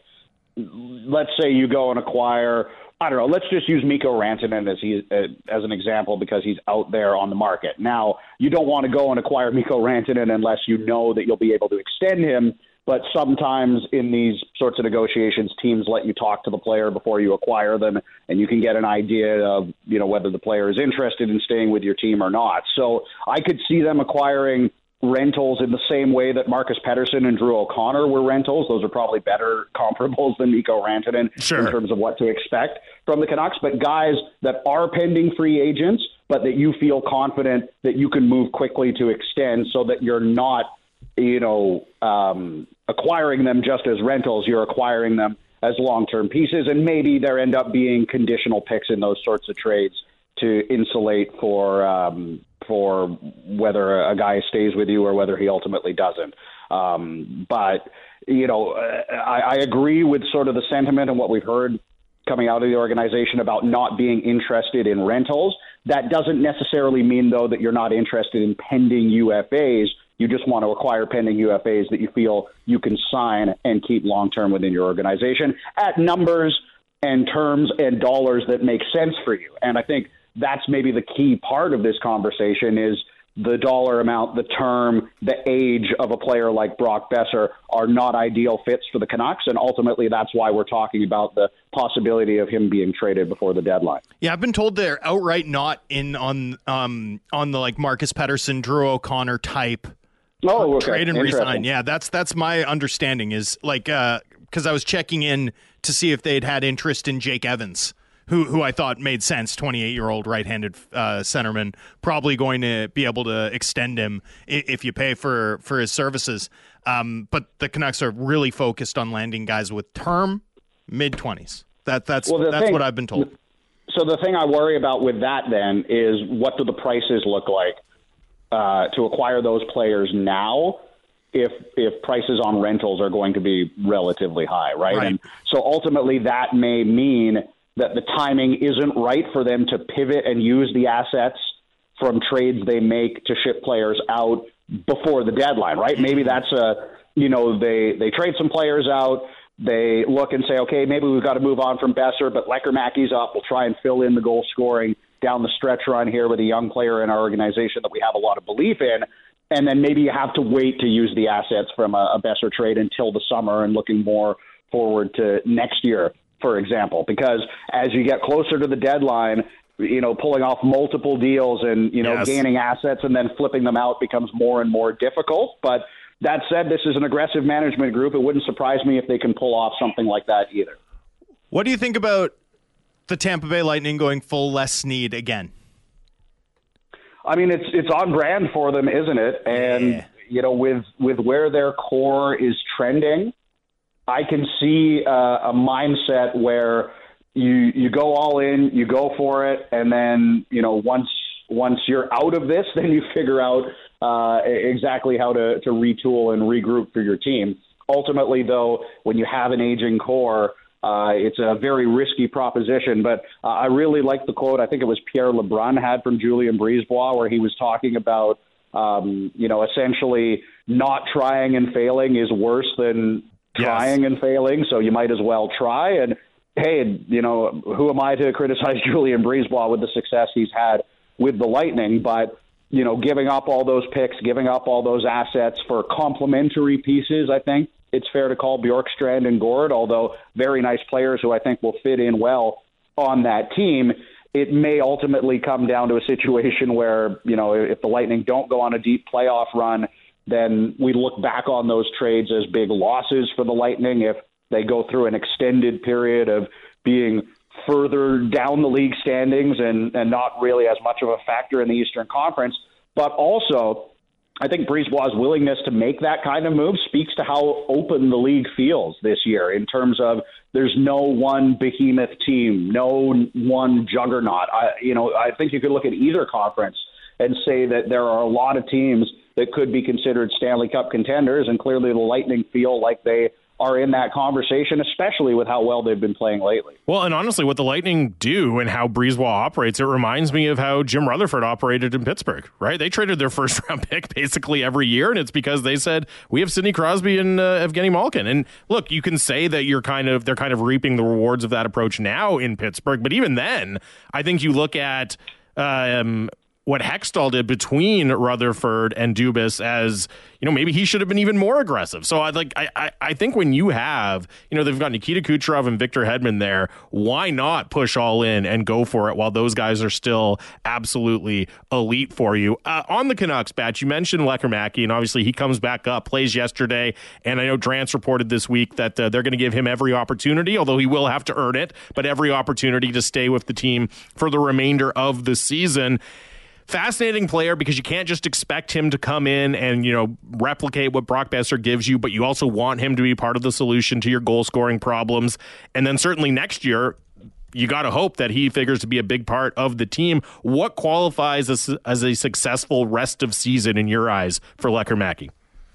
let's say you go and acquire, I don't know, let's just use Mikko Rantanen as he uh, as an example because he's out there on the market. Now, you don't want to go and acquire Mikko Rantanen unless you know that you'll be able to extend him, but sometimes in these sorts of negotiations, teams let you talk to the player before you acquire them, and you can get an idea of, you know, whether the player is interested in staying with your team or not. So I could see them acquiring rentals in the same way that Marcus Pettersson and Drew O'Connor were rentals. Those are probably better comparables than Mikko Rantanen sure. in terms of what to expect from the Canucks. But guys that are pending free agents, but that you feel confident that you can move quickly to extend so that you're not, you know, um, acquiring them just as rentals, you're acquiring them as long-term pieces, and maybe there end up being conditional picks in those sorts of trades to insulate for um, for whether a guy stays with you or whether he ultimately doesn't. Um, but, you know, I, I agree with sort of the sentiment and what we've heard coming out of the organization about not being interested in rentals. That doesn't necessarily mean, though, that you're not interested in pending U F As. You just want to acquire pending U F As that you feel you can sign and keep long-term within your organization at numbers and terms and dollars that make sense for you. And I think that's maybe the key part of this conversation is the dollar amount, the term, the age of a player like Brock Boeser are not ideal fits for the Canucks, and ultimately that's why we're talking about the possibility of him being traded before the deadline. Yeah, I've been told they're outright not in on um on the like Marcus Pettersson, Drew O'Connor type oh, okay. trade and resign. Yeah, that's that's my understanding is like uh because I was checking in to see if they'd had interest in Jake Evans, who who I thought made sense, twenty-eight-year-old right-handed uh, centerman, probably going to be able to extend him if you pay for, for his services. Um, but the Canucks are really focused on landing guys with term, mid-twenties. That, that's well, that's thing, what I've been told. So the thing I worry about with that then is what do the prices look like uh, to acquire those players now if if prices on rentals are going to be relatively high, right? right. And so ultimately that may mean that the timing isn't right for them to pivot and use the assets from trades they make to ship players out before the deadline, right? Maybe that's a, you know, they, they trade some players out, they look and say, okay, maybe we've got to move on from Boeser, but Lekkermaki's up, we'll try and fill in the goal scoring down the stretch run here with a young player in our organization that we have a lot of belief in. And then maybe you have to wait to use the assets from a, a Boeser trade until the summer and looking more forward to next year, for example, because as you get closer to the deadline, you know, pulling off multiple deals and, you know, yes. gaining assets and then flipping them out becomes more and more difficult. But that said, this is an aggressive management group. It wouldn't surprise me if they can pull off something like that either. What do you think about the Tampa Bay Lightning going full Les Snead again? I mean, it's it's on brand for them, isn't it? And, yeah. you know, with, with where their core is trending, I can see uh, a mindset where you you go all in, you go for it, and then, you know, once once you're out of this, then you figure out uh, exactly how to, to retool and regroup for your team. Ultimately, though, when you have an aging core, uh, it's a very risky proposition. But uh, I really like the quote, I think it was Pierre Lebrun had from Julien Brisebois, where he was talking about, um, you know, essentially not trying and failing is worse than trying yes. and failing, so you might as well try. And hey, you know, who am I to criticize Julien Brisebois with the success he's had with the Lightning? But, you know, giving up all those picks, giving up all those assets for complementary pieces, I think it's fair to call Bjorkstrand and Gord, although very nice players who I think will fit in well on that team. It may ultimately come down to a situation where, you know, if the Lightning don't go on a deep playoff run, then we look back on those trades as big losses for the Lightning if they go through an extended period of being further down the league standings and, and not really as much of a factor in the Eastern Conference. But also, I think Brisebois' willingness to make that kind of move speaks to how open the league feels this year in terms of there's no one behemoth team, no one juggernaut. I, you know, I think you could look at either conference and say that there are a lot of teams that could be considered Stanley Cup contenders, and clearly the Lightning feel like they are in that conversation, especially with how well they've been playing lately. Well, and honestly, what the Lightning do and how Brisebois operates, it reminds me of how Jim Rutherford operated in Pittsburgh, right? They traded their first round pick basically every year, and it's because they said, we have Sidney Crosby and uh, Evgeny Malkin. And look, you can say that you're kind of, they're kind of reaping the rewards of that approach now in Pittsburgh, but even then, I think you look at um, what Hextall did between Rutherford and Dubas as, you know, maybe he should have been even more aggressive. So I like I, I I think when you have, you know, they've got Nikita Kucherov and Victor Hedman there, why not push all in and go for it while those guys are still absolutely elite for you? Uh, on the Canucks, Batch, you mentioned Lekkerimäki, and obviously he comes back up, plays yesterday, and I know Drance reported this week that uh, they're going to give him every opportunity, although he will have to earn it, but every opportunity to stay with the team for the remainder of the season. Fascinating player because you can't just expect him to come in and, you know, replicate what Brock Boeser gives you, but you also want him to be part of the solution to your goal scoring problems. And then certainly next year, you got to hope that he figures to be a big part of the team. What qualifies as, as a successful rest of season in your eyes for Lekkerimäki?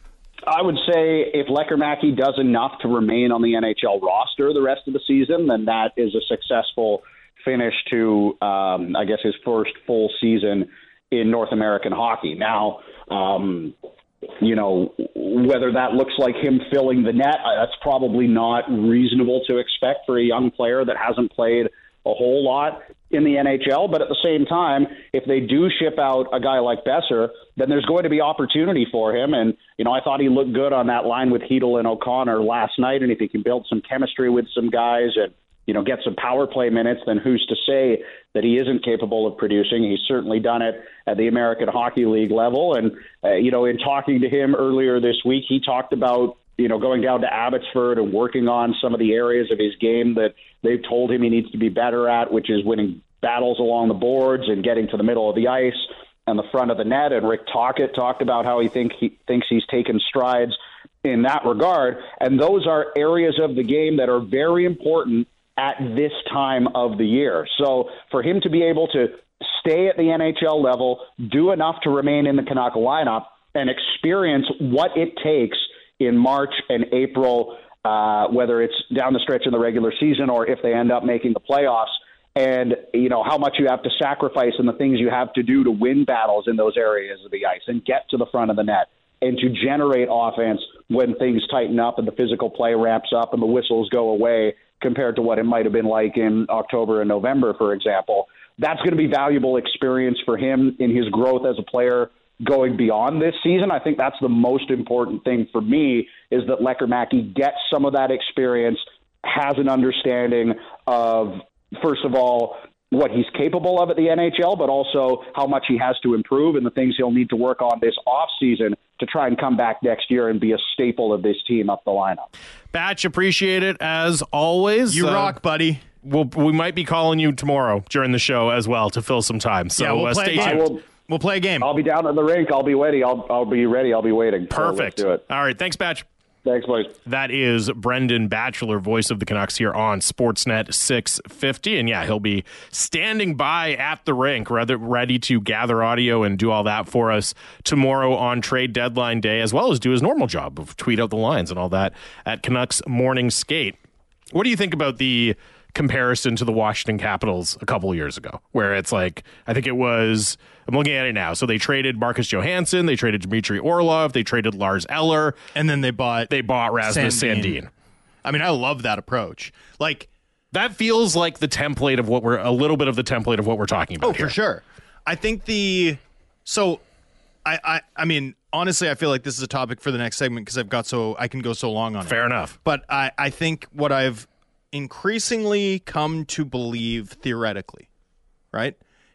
I would say if Lekkerimäki does enough to remain on the N H L roster the rest of the season, then that is a successful finish to, um, I guess, his first full season in North American hockey. Now, um, you know, whether that looks like him filling the net, that's probably not reasonable to expect for a young player that hasn't played a whole lot in the N H L. But at the same time, if they do ship out a guy like Boeser, then there's going to be opportunity for him. And, you know, I thought he looked good on that line with Hedl and O'Connor last night. And if he can build some chemistry with some guys and, you know, get some power play minutes, then who's to say that he isn't capable of producing? He's certainly done it at the American Hockey League level. And, uh, you know, in talking to him earlier this week, he talked about, you know, going down to Abbotsford and working on some of the areas of his game that they've told him he needs to be better at, which is winning battles along the boards and getting to the middle of the ice and the front of the net. And Rick Tocchet talked about how he think he thinks he's taken strides in that regard. And those are areas of the game that are very important at this time of the year. So for him to be able to stay at the N H L level, do enough to remain in the Canuck lineup, and experience what it takes in March and April, uh, whether it's down the stretch in the regular season or if they end up making the playoffs, and you know how much you have to sacrifice and the things you have to do to win battles in those areas of the ice and get to the front of the net and to generate offense when things tighten up and the physical play ramps up and the whistles go away, compared to what it might have been like in October and November, for example. That's going to be valuable experience for him in his growth as a player going beyond this season. I think that's the most important thing for me, is that Lekkerimäki gets some of that experience, has an understanding of, first of all, what he's capable of at the N H L, but also how much he has to improve and the things he'll need to work on this offseason to try and come back next year and be a staple of this team up the lineup. Batch, appreciate it as always. You uh, rock, buddy. We'll, we might be calling you tomorrow during the show as well to fill some time. So yeah, we'll uh, play stay a game. tuned. We'll, we'll play a game. I'll be down at the rink. I'll be ready. I'll, I'll be ready. I'll be waiting. Perfect. So let's do it. All right. Thanks, Batch. Thanks, boys. That is Brendan Batchelor, voice of the Canucks here on Sportsnet six fifty. And yeah, he'll be standing by at the rink, rather ready to gather audio and do all that for us tomorrow on trade deadline day, as well as do his normal job of tweet out the lines and all that at Canucks Morning Skate. What do you think about the comparison to the Washington Capitals a couple years ago, where it's like, I think it was, I'm looking at it now. So they traded Marcus Johansson, they traded Dmitry Orlov, they traded Lars Eller, and then they bought they bought Rasmus Sandin. Sandin. I mean, I love that approach. Like, that feels like the template of what we're a little bit of the template of what we're talking about. Oh, here. for sure. I think the so I, I I mean, honestly, I feel like this is a topic for the next segment because I've got so I can go so long on it. Fair enough. But I, I think what I've increasingly come to believe theoretically, right,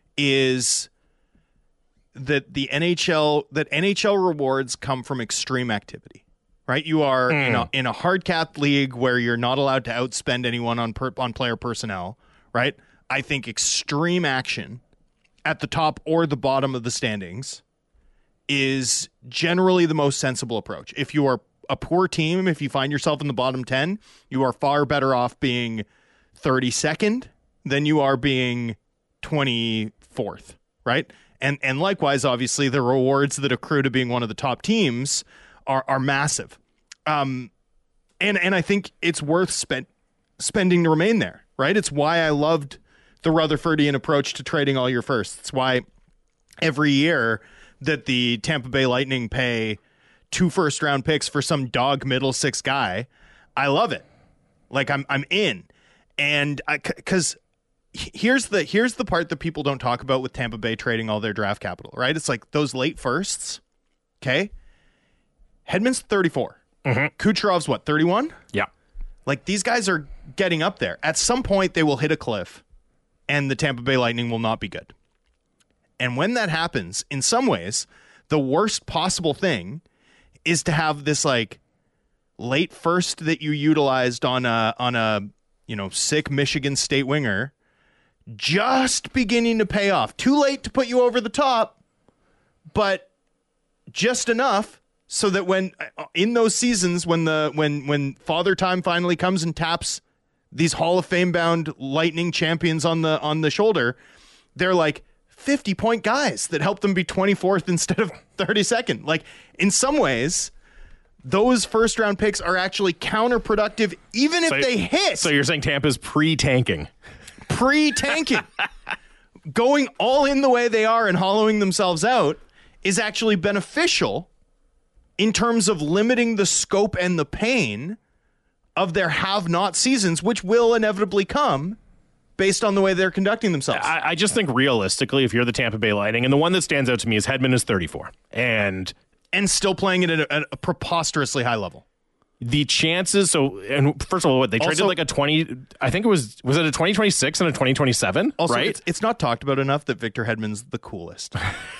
is that the N H L that N H L rewards come from extreme activity, right? You are mm. in a in a hard cap league where you're not allowed to outspend anyone on per, on player personnel, right? I think extreme action at the top or the bottom of the standings is generally the most sensible approach. If you are a poor team, if you find yourself in the bottom ten, you are far better off being thirty-second than you are being twenty-fourth, right? And and likewise, obviously, the rewards that accrue to being one of the top teams are are massive. Um, And and I think it's worth spent spending to remain there, right? It's why I loved the Rutherfordian approach to trading all your firsts. It's why every year that the Tampa Bay Lightning pay two first round picks for some dog middle six guy, I love it. Like I'm I'm in. And I, cuz here's the here's the part that people don't talk about with Tampa Bay trading all their draft capital, right? It's like those late firsts. Okay? Hedman's thirty-four. Mm-hmm. Kucherov's what, thirty-one? Yeah. Like these guys are getting up there. At some point they will hit a cliff and the Tampa Bay Lightning will not be good. And when that happens, in some ways, the worst possible thing is to have this like late first that you utilized on a on a, you know, sick Michigan State winger just beginning to pay off. Too late to put you over the top, but just enough so that when in those seasons when the when when Father Time finally comes and taps these Hall of Fame bound Lightning champions on the on the shoulder, they're like fifty point guys that helped them be twenty-fourth instead of thirty-second. Like in some ways, those first round picks are actually counterproductive even if So- they hit. So you're saying Tampa's pre-tanking? Pre-tanking. Going all in the way they are and hollowing themselves out is actually beneficial in terms of limiting the scope and the pain of their have-not seasons, which will inevitably come based on the way they're conducting themselves. I, I just think realistically, if you're the Tampa Bay Lightning, and the one that stands out to me is Hedman is thirty-four, and and still playing it at a, at a preposterously high level. the chances. So, and first of all, what they traded Also- like a twenty. I think it was was it a twenty twenty-six and a twenty twenty-seven, Also, right? it's, it's not talked about enough that Victor Hedman's the coolest.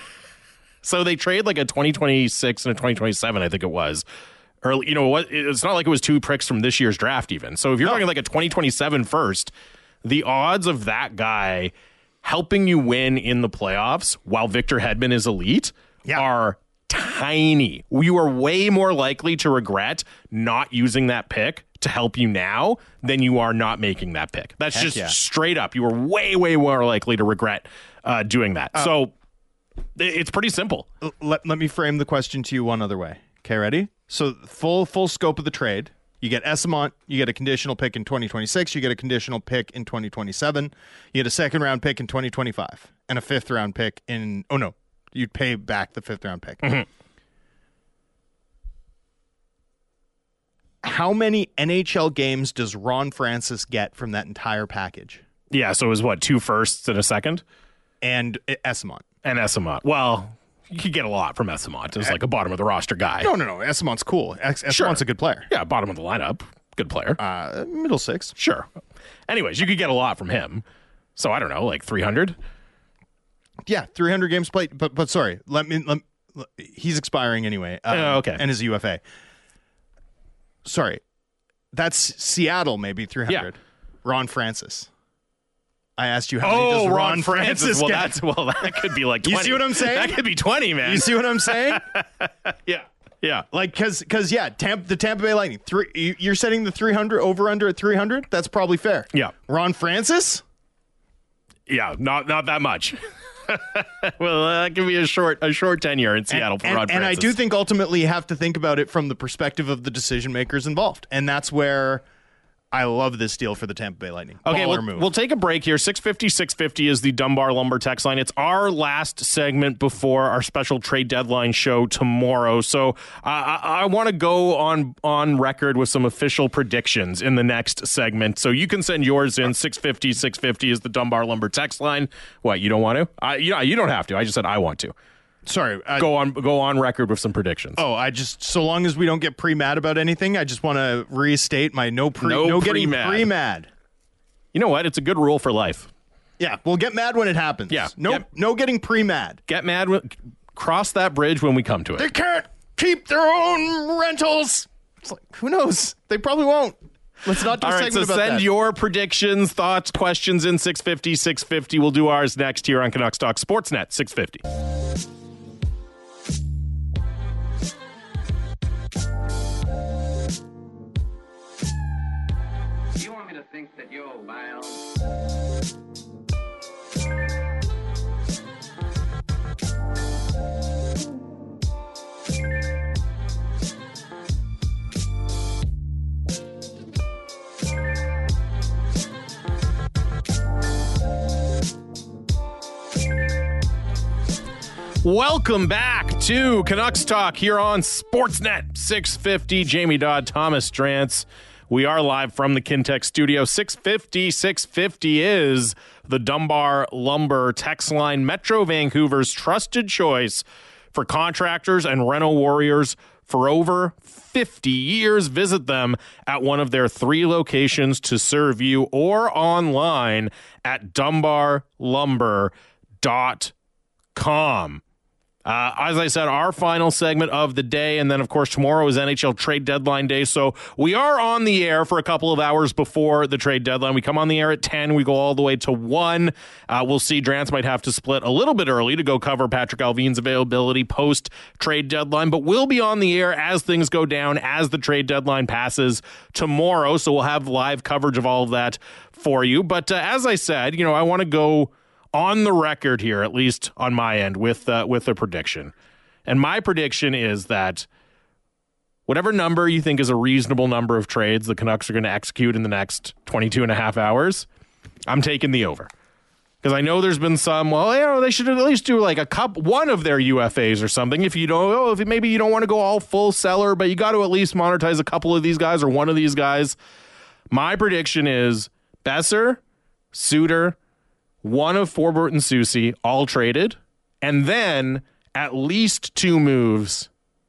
So they trade like a twenty twenty-six and a twenty twenty-seven, I think it was. Early, you know what? It's not like it was two picks from this year's draft, even. So if you're No. talking like a twenty twenty-seven first, the odds of that guy helping you win in the playoffs while Victor Hedman is elite Yeah. are tiny. You are way more likely to regret not using that pick to help you now than you are not making that pick. That's Heck just yeah. straight up. You are way, way more likely to regret uh, doing that. so it- it's pretty simple. let, let me frame the question to you one other way. Okay, ready? So full full scope of the trade. You get Esamont, you get a conditional pick in twenty twenty-six, you get a conditional pick in twenty twenty-seven, you get a second round pick in twenty twenty-five, and a fifth round pick in, oh no, you'd pay back the fifth round pick. Mm-hmm. How many N H L games does Ron Francis get from that entire package? Yeah, so it was what, two firsts and a second? And Esamont. And Esamont. Well, you could get a lot from Esamont as like a bottom of the roster guy. No, no, no. Esamont's cool. Es- Esamont's Sure. a good player. Yeah, bottom of the lineup. Good player. Uh, middle six. Sure. Anyways, you could get a lot from him. So I don't know, like three hundred? Yeah, three hundred games played. But but sorry, let me. Let, let- he's expiring anyway. Um, Oh, okay. And his U F A. Sorry, that's Seattle. Maybe three hundred. Ron Francis. I asked you how many does Ron, Francis Well, get? that's well, that could be like twenty. You see what I'm saying? That could be twenty, man. You see what I'm saying? yeah. Yeah. Like, cause, cause, yeah, Tampa, the Tampa Bay Lightning. Three, you- you're setting the three hundred over under at three hundred. That's probably fair. Yeah. Ron Francis. Yeah, not not that much. Well, that could be a short a short tenure in Seattle for and, Ron and I Francis. do think ultimately you have to think about it from the perspective of the decision makers involved, and that's where I love this deal for the Tampa Bay Lightning. Okay, Baller we'll, move. we'll take a break here. six fifty, six fifty is the Dunbar Lumber text line. It's our last segment before our special trade deadline show tomorrow. So uh, I, I want to go on on record with some official predictions in the next segment. So you can send yours in. six fifty, six fifty is the Dunbar Lumber text line. What, you don't want to? I, you, know, you don't have to. I just said I want to. Sorry. Uh, Go on, go on record with some predictions. Oh, I just so long as we don't get pre-mad about anything, I just want to restate my no pre No no, getting pre-mad. pre-mad. You know what? It's a good rule for life. Yeah, we'll get mad when it happens. Yeah, No get- no getting pre-mad. Get mad. When, cross that bridge when we come to it. They can't keep their own rentals. It's like, who knows? They probably won't. Let's not do All a right, so segment about send that. your predictions, thoughts, questions in six fifty, six fifty. We'll do ours next here on Canucks Talk Sportsnet six fifty. You want me to think that you're wild? Welcome back to Canucks Talk here on Sportsnet six fifty. Jamie Dodd, Thomas Drance. We are live from the Kintec studio. six fifty, six fifty is the Dunbar Lumber text line, Metro Vancouver's trusted choice for contractors and rental warriors for over fifty years. Visit them at one of their three locations to serve you or online at dunbar lumber dot com. Uh, as I said, our final segment of the day, and then, of course, tomorrow is N H L trade deadline day, so we are on the air for a couple of hours before the trade deadline. We come on the air at ten. We go all the way to one. Uh, we'll see. Drance might have to split a little bit early to go cover Patrick Allvin's availability post-trade deadline, but we'll be on the air as things go down, as the trade deadline passes tomorrow, so we'll have live coverage of all of that for you. But uh, as I said, you know, I want to go on the record here, at least on my end, with uh, with a prediction. And my prediction is that whatever number you think is a reasonable number of trades the Canucks are going to execute in the next twenty-two and a half hours, I'm taking the over. Because I know there's been some, well, you know, they should at least do like a cup, one of their U F As or something. If you don't, oh, if maybe you don't want to go all full seller, but you got to at least monetize a couple of these guys or one of these guys. My prediction is Boeser, Suter, one of Forbort and Soucy, all traded, and then at least two moves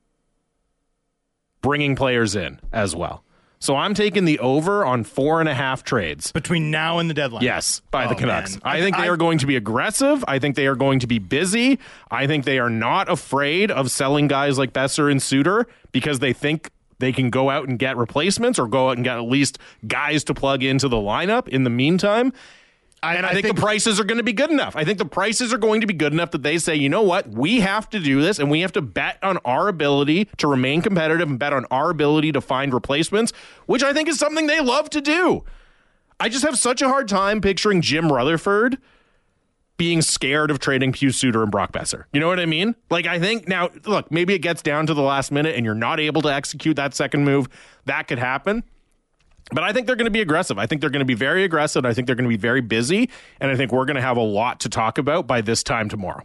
bringing players in as well. So I'm taking the over on four and a half trades. Between now and the deadline? Yes, by oh, the Canucks. Man. I think they I, are going to be aggressive. I think they are going to be busy. I think they are not afraid of selling guys like Boeser and Suter because they think they can go out and get replacements or go out and get at least guys to plug into the lineup in the meantime. And I, I, think, think the prices are going to be good enough. I think the prices are going to be good enough that they say, you know what, we have to do this and we have to bet on our ability to remain competitive and bet on our ability to find replacements, which I think is something they love to do. I just have such a hard time picturing Jim Rutherford being scared of trading Pius Suter and Brock Boeser. You know what I mean? Like, I think now, look, maybe it gets down to the last minute and you're not able to execute that second move. That could happen. But I think they're going to be aggressive. I think they're going to be very aggressive. I think they're going to be very busy. And I think we're going to have a lot to talk about by this time tomorrow.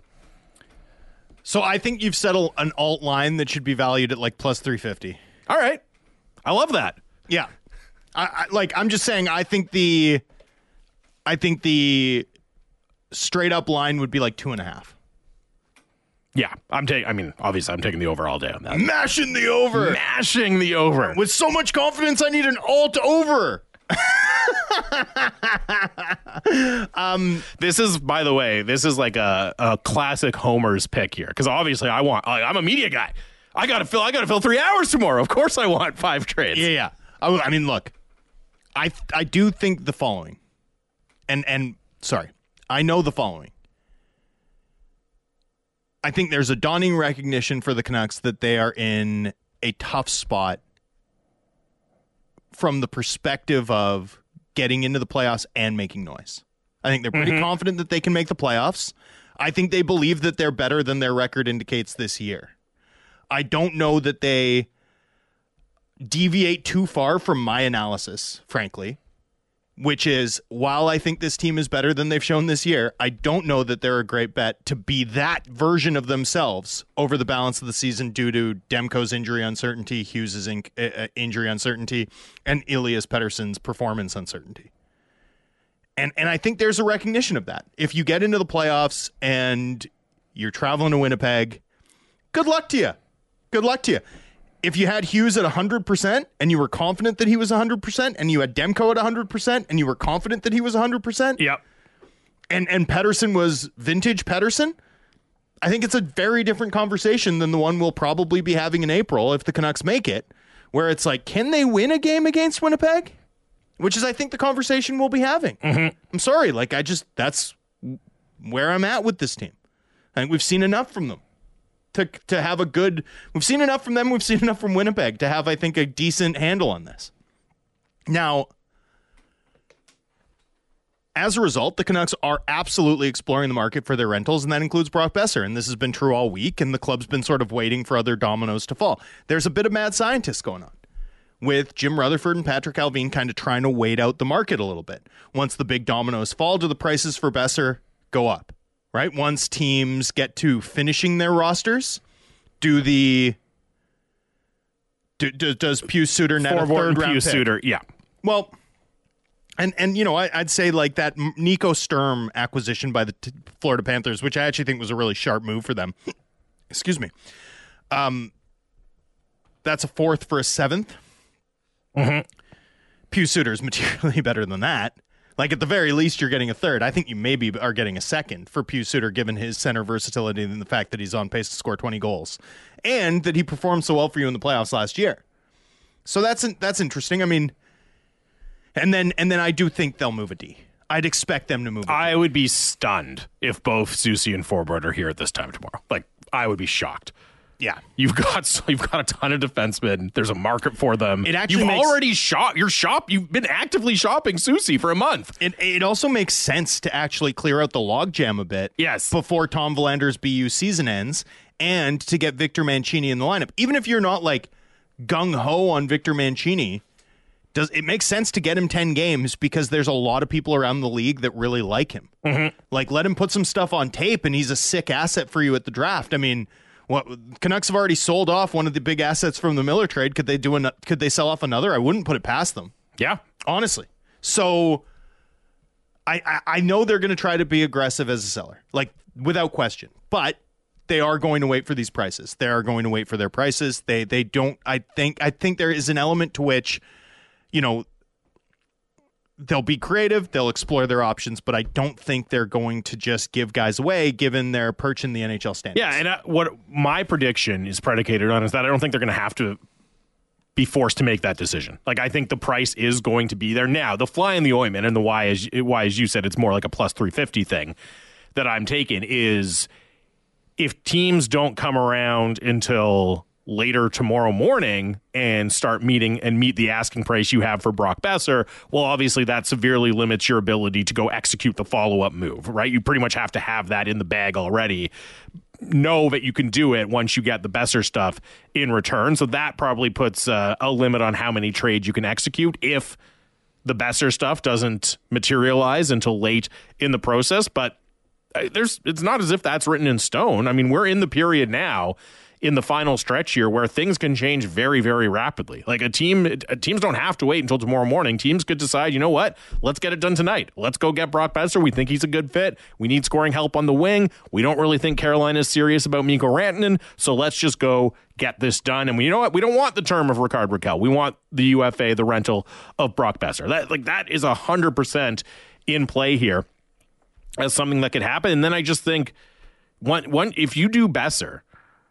So I think you've settled an alt line that should be valued at like plus three fifty. All right. I love that. Yeah. I, I like, I'm just saying, I think the, I think the straight up line would be like two and a half. Yeah, I'm taking. I mean, obviously, I'm taking the over all day on that. Mashing the over, mashing the over with so much confidence. I need an alt over. um, this is, by the way, this is like a, a classic Homer's pick here because obviously, I want. I'm a media guy. I gotta fill. I gotta fill three hours tomorrow. Of course, I want five trades. Yeah, yeah. I, I mean, look, I I do think the following, and and sorry, I know the following. I think there's a dawning recognition for the Canucks that they are in a tough spot from the perspective of getting into the playoffs and making noise. I think they're pretty mm-hmm. confident that they can make the playoffs. I think they believe that they're better than their record indicates this year. I don't know that they deviate too far from my analysis, frankly, which is, while I think this team is better than they've shown this year, I don't know that they're a great bet to be that version of themselves over the balance of the season due to Demko's injury uncertainty, Hughes' in- uh, injury uncertainty, and Elias Pettersson's performance uncertainty. And and I think there's a recognition of that. If you get into the playoffs and you're traveling to Winnipeg, good luck to you. Good luck to you. If you had Hughes at one hundred percent and you were confident that he was one hundred percent and you had Demko at one hundred percent and you were confident that he was one hundred percent, yep. and, and Pettersson was vintage Pettersson, I think it's a very different conversation than the one we'll probably be having in April if the Canucks make it, where it's like, can they win a game against Winnipeg? Which is, I think, the conversation we'll be having. Mm-hmm. I'm sorry. Like, I just, that's where I'm at with this team. I think we've seen enough from them. To to have a good, we've seen enough from them, we've seen enough from Winnipeg to have, I think, a decent handle on this. Now, as a result, the Canucks are absolutely exploring the market for their rentals, and that includes Brock Boeser, and this has been true all week, and the club's been sort of waiting for other dominoes to fall. There's a bit of mad scientist going on, with Jim Rutherford and Patrick Allvin kind of trying to wait out the market a little bit. Once the big dominoes fall, do the prices for Boeser go up? right? Once teams get to finishing their rosters, do the do, do, does Pius Suter net a Forward third round Pius pick? Suter, yeah. Well, and and you know, I, I'd say like that Nico Sturm acquisition by the t- Florida Panthers, which I actually think was a really sharp move for them. Excuse me. Um, that's a fourth for a seventh. Mm-hmm. Pius Suter is materially better than that. Like, at the very least, you're getting a third. I think you maybe are getting a second for Pius Suter, given his center versatility and the fact that he's on pace to score twenty goals, and that he performed so well for you in the playoffs last year. So that's that's interesting. I mean, and then and then I do think they'll move a D. I'd expect them to move a D. I would be stunned if both Soucy and Forbort are here at this time tomorrow. Like, I would be shocked. Yeah, You've got you've got a ton of defensemen. There's a market for them. It actually you've makes- already shop. You're shop. You've been actively shopping Soucy for a month. It it also makes sense to actually clear out the logjam a bit. Yes. Before Tom Villander's B U season ends, and to get Victor Mancini in the lineup. Even if you're not like gung ho on Victor Mancini, does it makes sense to get him ten games because there's a lot of people around the league that really like him. Mm-hmm. Like, let him put some stuff on tape, and he's a sick asset for you at the draft. I mean, what Canucks have already sold off one of the big assets from the Miller trade. Could they do an, Could they sell off another? I wouldn't put it past them. Yeah. Honestly. So I, I, I know they're going to try to be aggressive as a seller, like, without question. But they are going to wait for these prices. They are going to wait for their prices. They they don't. I think I think there is an element to which, you know, they'll be creative. They'll explore their options, but I don't think they're going to just give guys away given their perch in the N H L standings. Yeah, and uh, what my prediction is predicated on is that I don't think they're going to have to be forced to make that decision. Like, I think the price is going to be there. Now, the fly in the ointment and the why, as, why, as you said, it's more like a plus three fifty thing that I'm taking is if teams don't come around until later tomorrow morning and start meeting and meet the asking price you have for Brock Boeser, well, obviously that severely limits your ability to go execute the follow-up move, right? You pretty much have to have that in the bag already. Know that you can do it once you get the Boeser stuff in return. So that probably puts uh, a limit on how many trades you can execute if the Boeser stuff doesn't materialize until late in the process. But uh, there's it's not as if that's written in stone. I mean, we're in the period now in the final stretch here where things can change very, very rapidly. Like a team, uh, teams don't have to wait until tomorrow morning. Teams could decide, you know what, let's get it done tonight. Let's go get Brock Boeser. We think he's a good fit. We need scoring help on the wing. We don't really think Carolina is serious about Mikko Rantanen, so let's just go get this done. And we, you know what, we don't want the term of Ricard Raquel. We want the U F A, the rental of Brock Boeser. That, like, that is one hundred percent in play here as something that could happen. And then I just think, one, one if you do Boeser,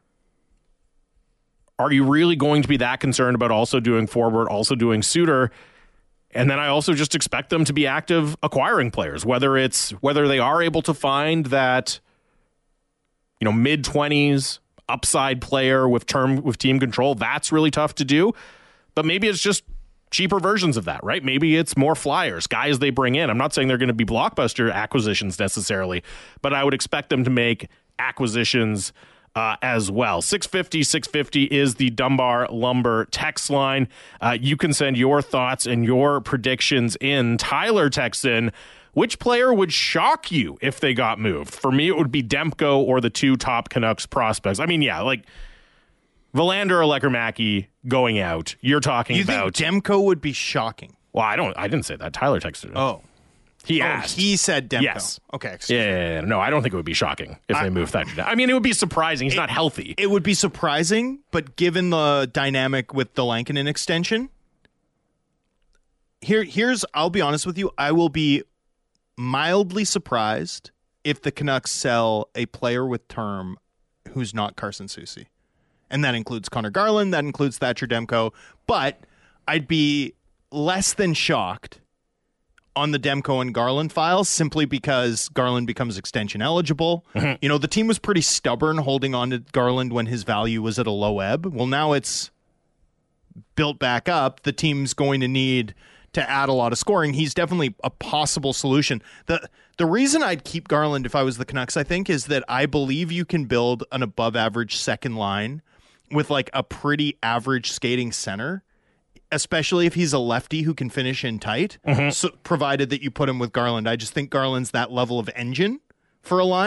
are you really going to be that concerned about also doing Forbort, also doing Suter? And then I also just expect them to be active acquiring players, whether it's whether they are able to find that, you know, mid twenties upside player with term with team control. That's really tough to do. But maybe it's just cheaper versions of that, right? Maybe it's more flyers, guys they bring in. I'm not saying they're going to be blockbuster acquisitions necessarily, but I would expect them to make acquisitions Uh, as well. six fifty, six fifty is the Dunbar Lumber text line. Uh, you can send your thoughts and your predictions in. Tyler texts in, which player would shock you if they got moved? For me, it would be Demko or the two top Canucks prospects. I mean, yeah, like Villander or Lecker-Mackey going out. You're talking You about... think Demko would be shocking? Well, I don't. I didn't say that. Tyler texted it. Oh. He oh, asked. he said Demko. Yes. Okay. Excuse Yeah, yeah, yeah, no, I don't think it would be shocking if I, they moved Thatcher down. I mean, it would be surprising. He's it, not healthy. It would be surprising, but given the dynamic with the Lankinen extension, here, here's, I'll be honest with you, I will be mildly surprised if the Canucks sell a player with term who's not Carson Soucy. And that includes Connor Garland, that includes Thatcher Demko, but I'd be less than shocked on the Demko and Garland files simply because Garland becomes extension eligible. Mm-hmm. You know, the team was pretty stubborn holding on to Garland when his value was at a low ebb. Well, now it's built back up. The team's going to need to add a lot of scoring. He's definitely a possible solution. The the reason I'd keep Garland if I was the Canucks, I think, is that I believe you can build an above average second line with like a pretty average skating center, especially if he's a lefty who can finish in tight, mm-hmm. so, provided that you put him with Garland. I just think Garland's that level of engine for a line.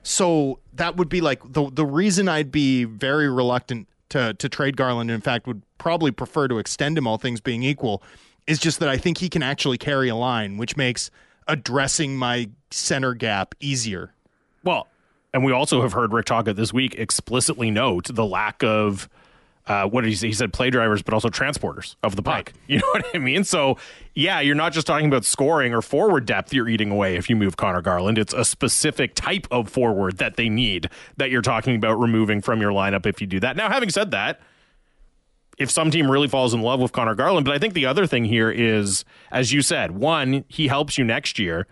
So that would be like the the reason I'd be very reluctant to to trade Garland, and in fact would probably prefer to extend him, all things being equal, is just that I think he can actually carry a line, which makes addressing my center gap easier. Well, and we also have heard Rick Tocchet this week explicitly note the lack of, uh, what did he say? He said play drivers, but also transporters of the puck. Right. You know what I mean? So, yeah, you're not just talking about scoring or forward depth you're eating away if you move Connor Garland. It's a specific type of forward that they need that you're talking about removing from your lineup if you do that. Now, having said that, if some team really falls in love with Connor Garland, but I think the other thing here is, as you said, one, he helps you next year.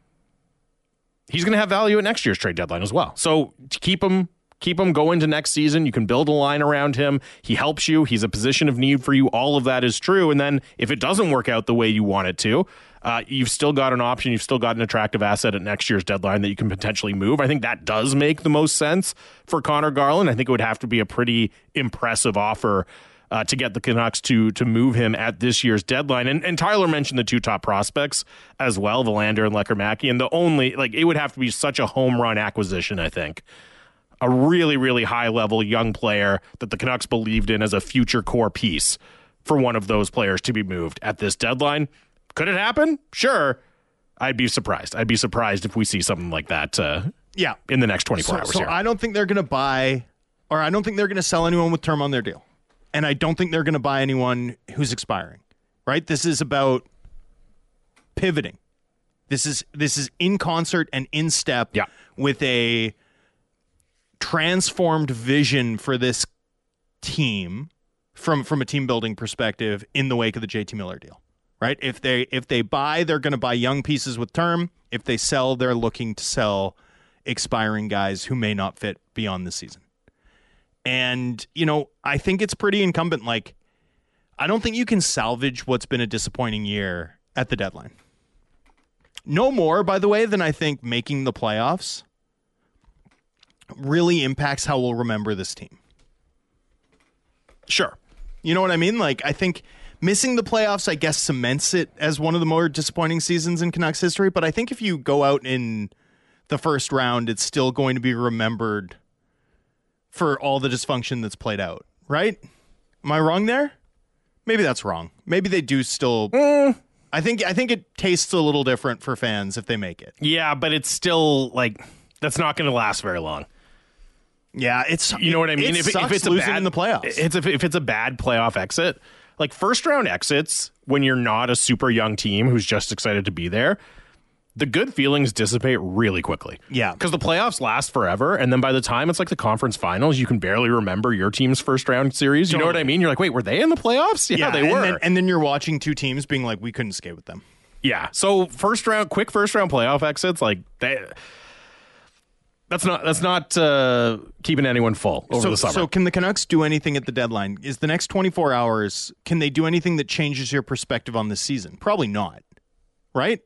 He's going to have value at next year's trade deadline as well. So to keep him, keep him going to next season. You can build a line around him. He helps you. He's a position of need for you. All of that is true. And then if it doesn't work out the way you want it to, uh, you've still got an option. You've still got an attractive asset at next year's deadline that you can potentially move. I think that does make the most sense for Connor Garland. I think it would have to be a pretty impressive offer Uh, to get the Canucks to to move him at this year's deadline. And, and Tyler mentioned the two top prospects as well, Valander and Lekkerimäki. And the only, like, it would have to be such a home run acquisition, I think. A really, really high level young player that the Canucks believed in as a future core piece for one of those players to be moved at this deadline. Could it happen? Sure. I'd be surprised. I'd be surprised if we see something like that uh, yeah. in the next twenty-four so, hours so here. I don't think they're going to buy, or I don't think they're going to sell anyone with term on their deal. And I don't think they're going to buy anyone who's expiring, right? This is about pivoting. This is this is in concert and in step yeah. with a transformed vision for this team from from a team building perspective in the wake of the J T Miller deal, right? If they if they buy, they're going to buy young pieces with term. If they sell, they're looking to sell expiring guys who may not fit beyond the season. And, you know, I think it's pretty incumbent. Like, I don't think you can salvage what's been a disappointing year at the deadline. No more, by the way, than I think making the playoffs really impacts how we'll remember this team. Sure. You know what I mean? Like, I think missing the playoffs, I guess, cements it as one of the more disappointing seasons in Canucks history. But I think if you go out in the first round, it's still going to be remembered for all the dysfunction that's played out, right? Am I wrong there? Maybe that's wrong. Maybe they do still. Mm. I think I think it tastes a little different for fans if they make it. Yeah, but it's still like that's not going to last very long. Yeah, it's you know what I mean. It if, sucks if it's a losing bad, in the playoffs, it's a, if it's a bad playoff exit, like first round exits when you're not a super young team who's just excited to be there. The good feelings dissipate really quickly. Yeah. Because the playoffs last forever, and then by the time it's like the conference finals, you can barely remember your team's first round series. You totally. know what I mean? You're like, wait, were they in the playoffs? Yeah, yeah they and were. Then, and then you're watching two teams being like, we couldn't skate with them. Yeah. So first round, quick first round playoff exits, like they, that's not that's not uh, keeping anyone full over so, the summer. So can the Canucks do anything at the deadline? Is the next twenty-four hours, can they do anything that changes your perspective on this season? Probably not. Right?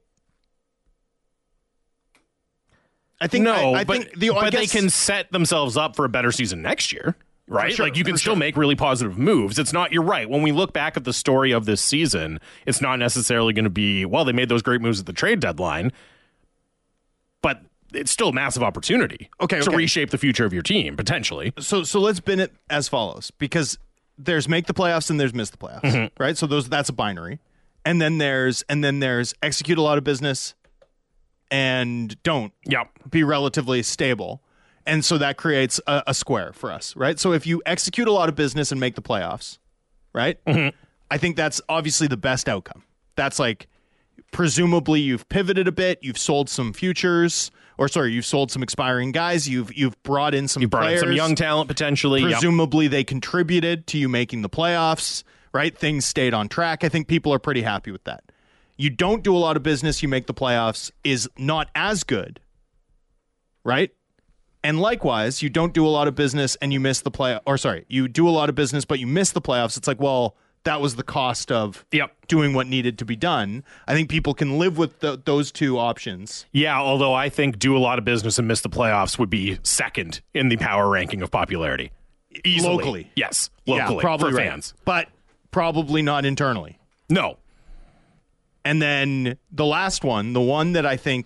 I think no, I, I but, think the, I but guess, they can set themselves up for a better season next year, right? Sure, like you can still sure. make really positive moves. It's not, you're right. When we look back at the story of this season, it's not necessarily going to be, well, they made those great moves at the trade deadline, but it's still a massive opportunity okay, to okay. reshape the future of your team, potentially. So so let's bin it as follows, because there's make the playoffs and there's miss the playoffs, mm-hmm. right? So those that's a binary. And then there's and then there's execute a lot of business and don't yep. be relatively stable. And so that creates a, a square for us, right? So if you execute a lot of business and make the playoffs, right? Mm-hmm. I think that's obviously the best outcome. That's like, presumably you've pivoted a bit, you've sold some futures, or sorry, you've sold some expiring guys, you've you've brought in some you brought players. in some young talent potentially. Presumably yep. they contributed to you making the playoffs, right? Things stayed on track. I think people are pretty happy with that. You don't do a lot of business, you make the playoffs is not as good, right? And likewise, you don't do a lot of business and you miss the play, or sorry, you do a lot of business but you miss the playoffs. It's like, well, that was the cost of yep. doing what needed to be done. I think people can live with the, those two options. Yeah, although I think do a lot of business and miss the playoffs would be second in the power ranking of popularity. Easily. Locally. Yes, locally yeah, probably for right. fans. But probably not internally. No. And then the last one, the one that I think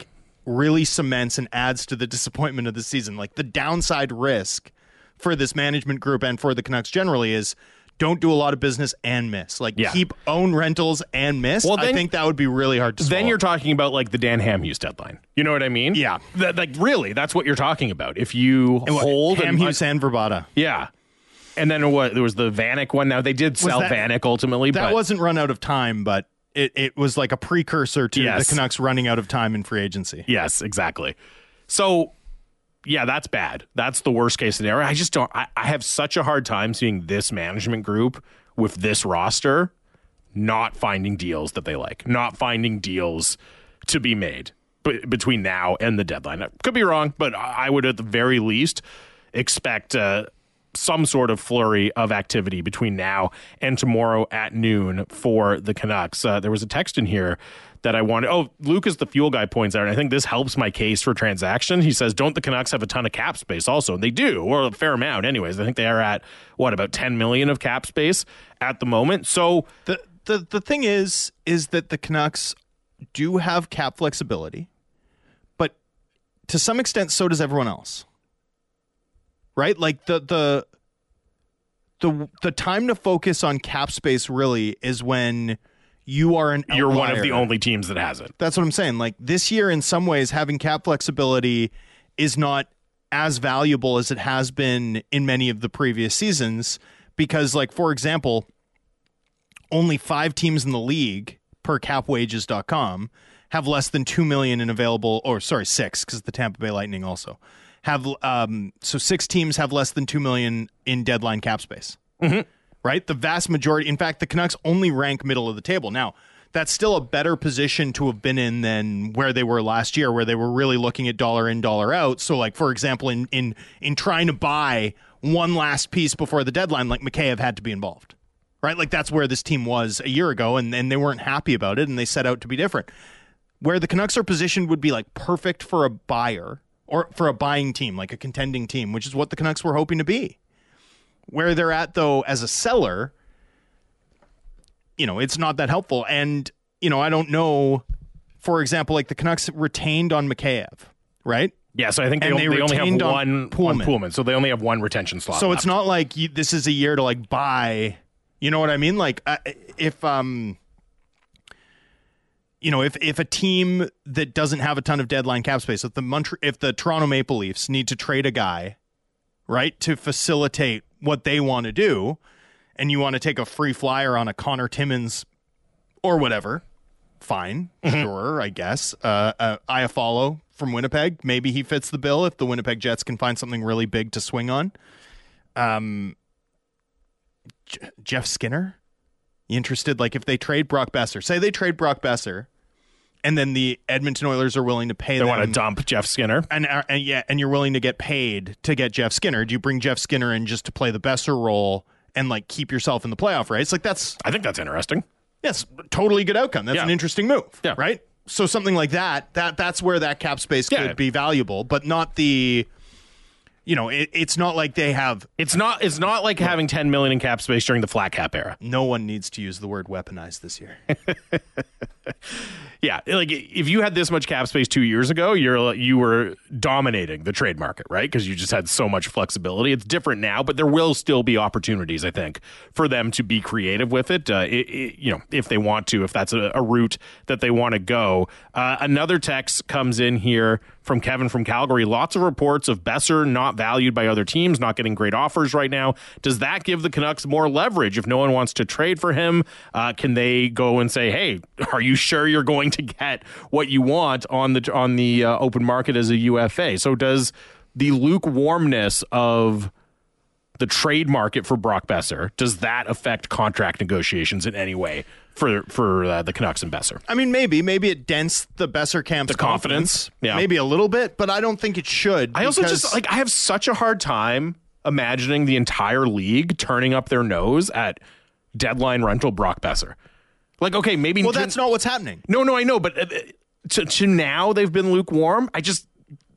really cements and adds to the disappointment of the season. Like the downside risk for this management group and for the Canucks generally is don't do a lot of business and miss. Like Yeah. keep own rentals and miss. Well, then- I think that would be really hard to swallow. Then you're talking about like the Dan Hamhuis deadline. You know what I mean? Yeah. That, like really, that's what you're talking about. If you And what, hold and- Hamhuis and Verbata. yeah. And then what? There was the Vanek one. Now they did sell that- Vanek ultimately, That but wasn't run out of time, but it, it was like a precursor to Yes. the Canucks running out of time in free agency. yes, exactly. So yeah, that's bad. That's the worst case scenario. I just don't. I, I have such a hard time seeing this management group with this roster not finding deals that they like, not finding deals to be made b- between now and the deadline. I could be wrong, but I would at the very least expect uh, some sort of flurry of activity between now and tomorrow at noon for the Canucks. Uh, there was a text in here that I wanted. Oh, Lucas, the fuel guy, points out, and I think this helps my case for transaction. He says, don't the Canucks have a ton of cap space also? And they do, or a fair amount anyways. I think they are at, what, about ten million of cap space at the moment. So The, the, the thing is, is that the Canucks do have cap flexibility, but to some extent, so does everyone else. Right? Like the the the the time to focus on cap space really is when you are an outlier. you're one of the only teams that has it. That's what I'm saying. Like this year, in some ways, having cap flexibility is not as valuable as it has been in many of the previous seasons because, like, for example, only five teams in the league per cap wages dot com have less than two million in available, or sorry, six, because the Tampa Bay Lightning also have, um, so six teams have less than two million in deadline cap space. Mm-hmm. Right? The vast majority, in fact, the Canucks only rank middle of the table. Now, that's still a better position to have been in than where they were last year, where they were really looking at dollar in, dollar out. So, like, for example, in in in trying to buy one last piece before the deadline, like Mikheyev had to be involved. Right? Like, that's where this team was a year ago, and, and they weren't happy about it, and they set out to be different. Where the Canucks are positioned would be, like, perfect for a buyer, or for a buying team, like a contending team, which is what the Canucks were hoping to be. Where they're at, though, as a seller, you know, it's not that helpful. And, you know, I don't know, for example, like the Canucks retained on Mikheyev, right? Yeah, so I think they, And only, they they only have retained on one on Pullman. Pullman, so they only have one retention slot So left. it's not like you, this is a year to, like, buy, you know what I mean? Like, uh, if, um, you know, if, if a team that doesn't have a ton of deadline cap space, if the Montreal, if the Toronto Maple Leafs need to trade a guy, right, to facilitate what they want to do, and you want to take a free flyer on a Connor Timmins or whatever, fine, Mm-hmm. sure, I guess. Uh, uh, Iafallo from Winnipeg, maybe he fits the bill if the Winnipeg Jets can find something really big to swing on. Um, J- Jeff Skinner, you interested? Like, if they trade Brock Besser, say they trade Brock Besser, and then the Edmonton Oilers are willing to pay They them. want to dump Jeff Skinner. And, uh, and yeah, and you're willing to get paid to get Jeff Skinner. Do you bring Jeff Skinner in just to play the Besser role and, like, keep yourself in the playoff race? Like, that's I think that's interesting. yes, totally good outcome. That's Yeah. an interesting move. Yeah. Right? So something like that, that that's where that cap space Yeah. could be valuable, but not the, you know, it, it's not like they have, It's not it's not like having ten million in cap space during the flat cap era. no one needs to use the word weaponized this year. Yeah, like if you had this much cap space two years ago, you're you were dominating the trade market, right? Because you just had so much flexibility. It's different now, but there will still be opportunities, I think, for them to be creative with it. Uh, it, it you know, if they want to, if that's a, a route that they want to go. Uh, another text comes in here from Kevin from Calgary. Lots of reports of Besser not valued by other teams, not getting great offers right now. Does that give the Canucks more leverage if no one wants to trade for him? Uh, can they go and say, "Hey, are you sure you're going to get what you want on the on the uh, open market as a U F A?" So does the lukewarmness of the trade market for Brock Besser, does that affect contract negotiations in any way for for uh, the Canucks and Besser? I mean, maybe, maybe it dents the Besser camp's The confidence? Yeah. Maybe a little bit, but I don't think it should. I also because- just like I have such a hard time imagining the entire league turning up their nose at deadline rental Brock Besser. Like, okay, maybe well, to- that's not what's happening. No, no, I know, but uh, to, to now they've been lukewarm. I just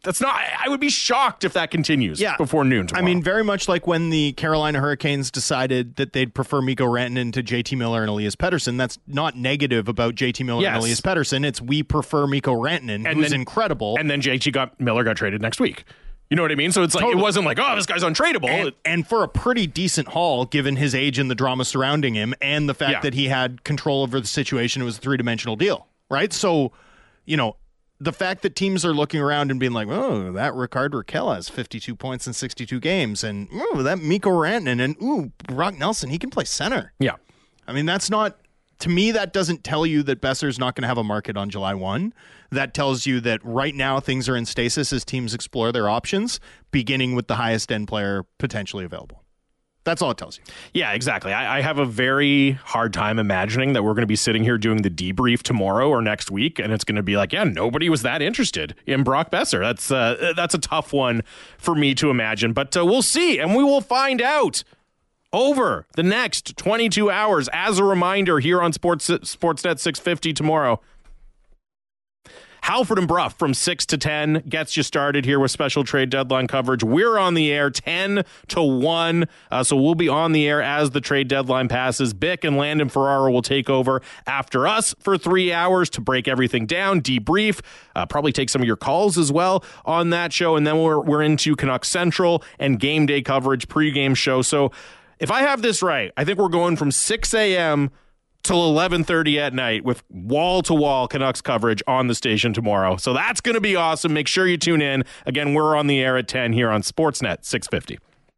That's not, I would be shocked if that continues Yeah. before noon tomorrow. I mean, very much like when the Carolina Hurricanes decided that they'd prefer Mikko Rantanen to J T Miller and Elias Pettersson. That's not negative about J T Miller Yes. and Elias Pettersson. It's we prefer Mikko Rantanen, And who's then- incredible. and then J T got, Miller got traded next week. You know what I mean? So it's like, Totally. it wasn't like, oh, this guy's untradeable. And, and for a pretty decent haul, given his age and the drama surrounding him, and the fact Yeah. that he had control over the situation, it was a three-dimensional deal, right? So, you know, the fact that teams are looking around and being like, oh, that Rickard Rakell has fifty-two points in sixty-two games, and oh, that Mikko Rantanen, and ooh, Brock Nelson, he can play center. yeah. I mean, that's not, to me, that doesn't tell you that Besser's not going to have a market on July first. That tells you that right now things are in stasis as teams explore their options, beginning with the highest end player potentially available. That's all it tells you. Yeah, exactly. I, I have a very hard time imagining that we're going to be sitting here doing the debrief tomorrow or next week, and it's going to be like, yeah, nobody was that interested in Brock Besser. That's uh, that's a tough one for me to imagine, but uh, we'll see, and we will find out over the next twenty-two hours. As a reminder, here on Sports Sportsnet six fifty tomorrow, Halford and Bruff from six to ten gets you started here with special trade deadline coverage. We're on the air ten to one, uh, so we'll be on the air as the trade deadline passes. Bick and Landon Ferraro will take over after us for three hours to break everything down, debrief, uh, probably take some of your calls as well on that show, and then we're, we're into Canucks Central and game day coverage, pregame show. So if I have this right, I think we're going from six a.m. till eleven thirty at night with wall-to-wall Canucks coverage on the station tomorrow. So that's going to be awesome. Make sure you tune in. Again, we're on the air at ten here on Sportsnet six fifty.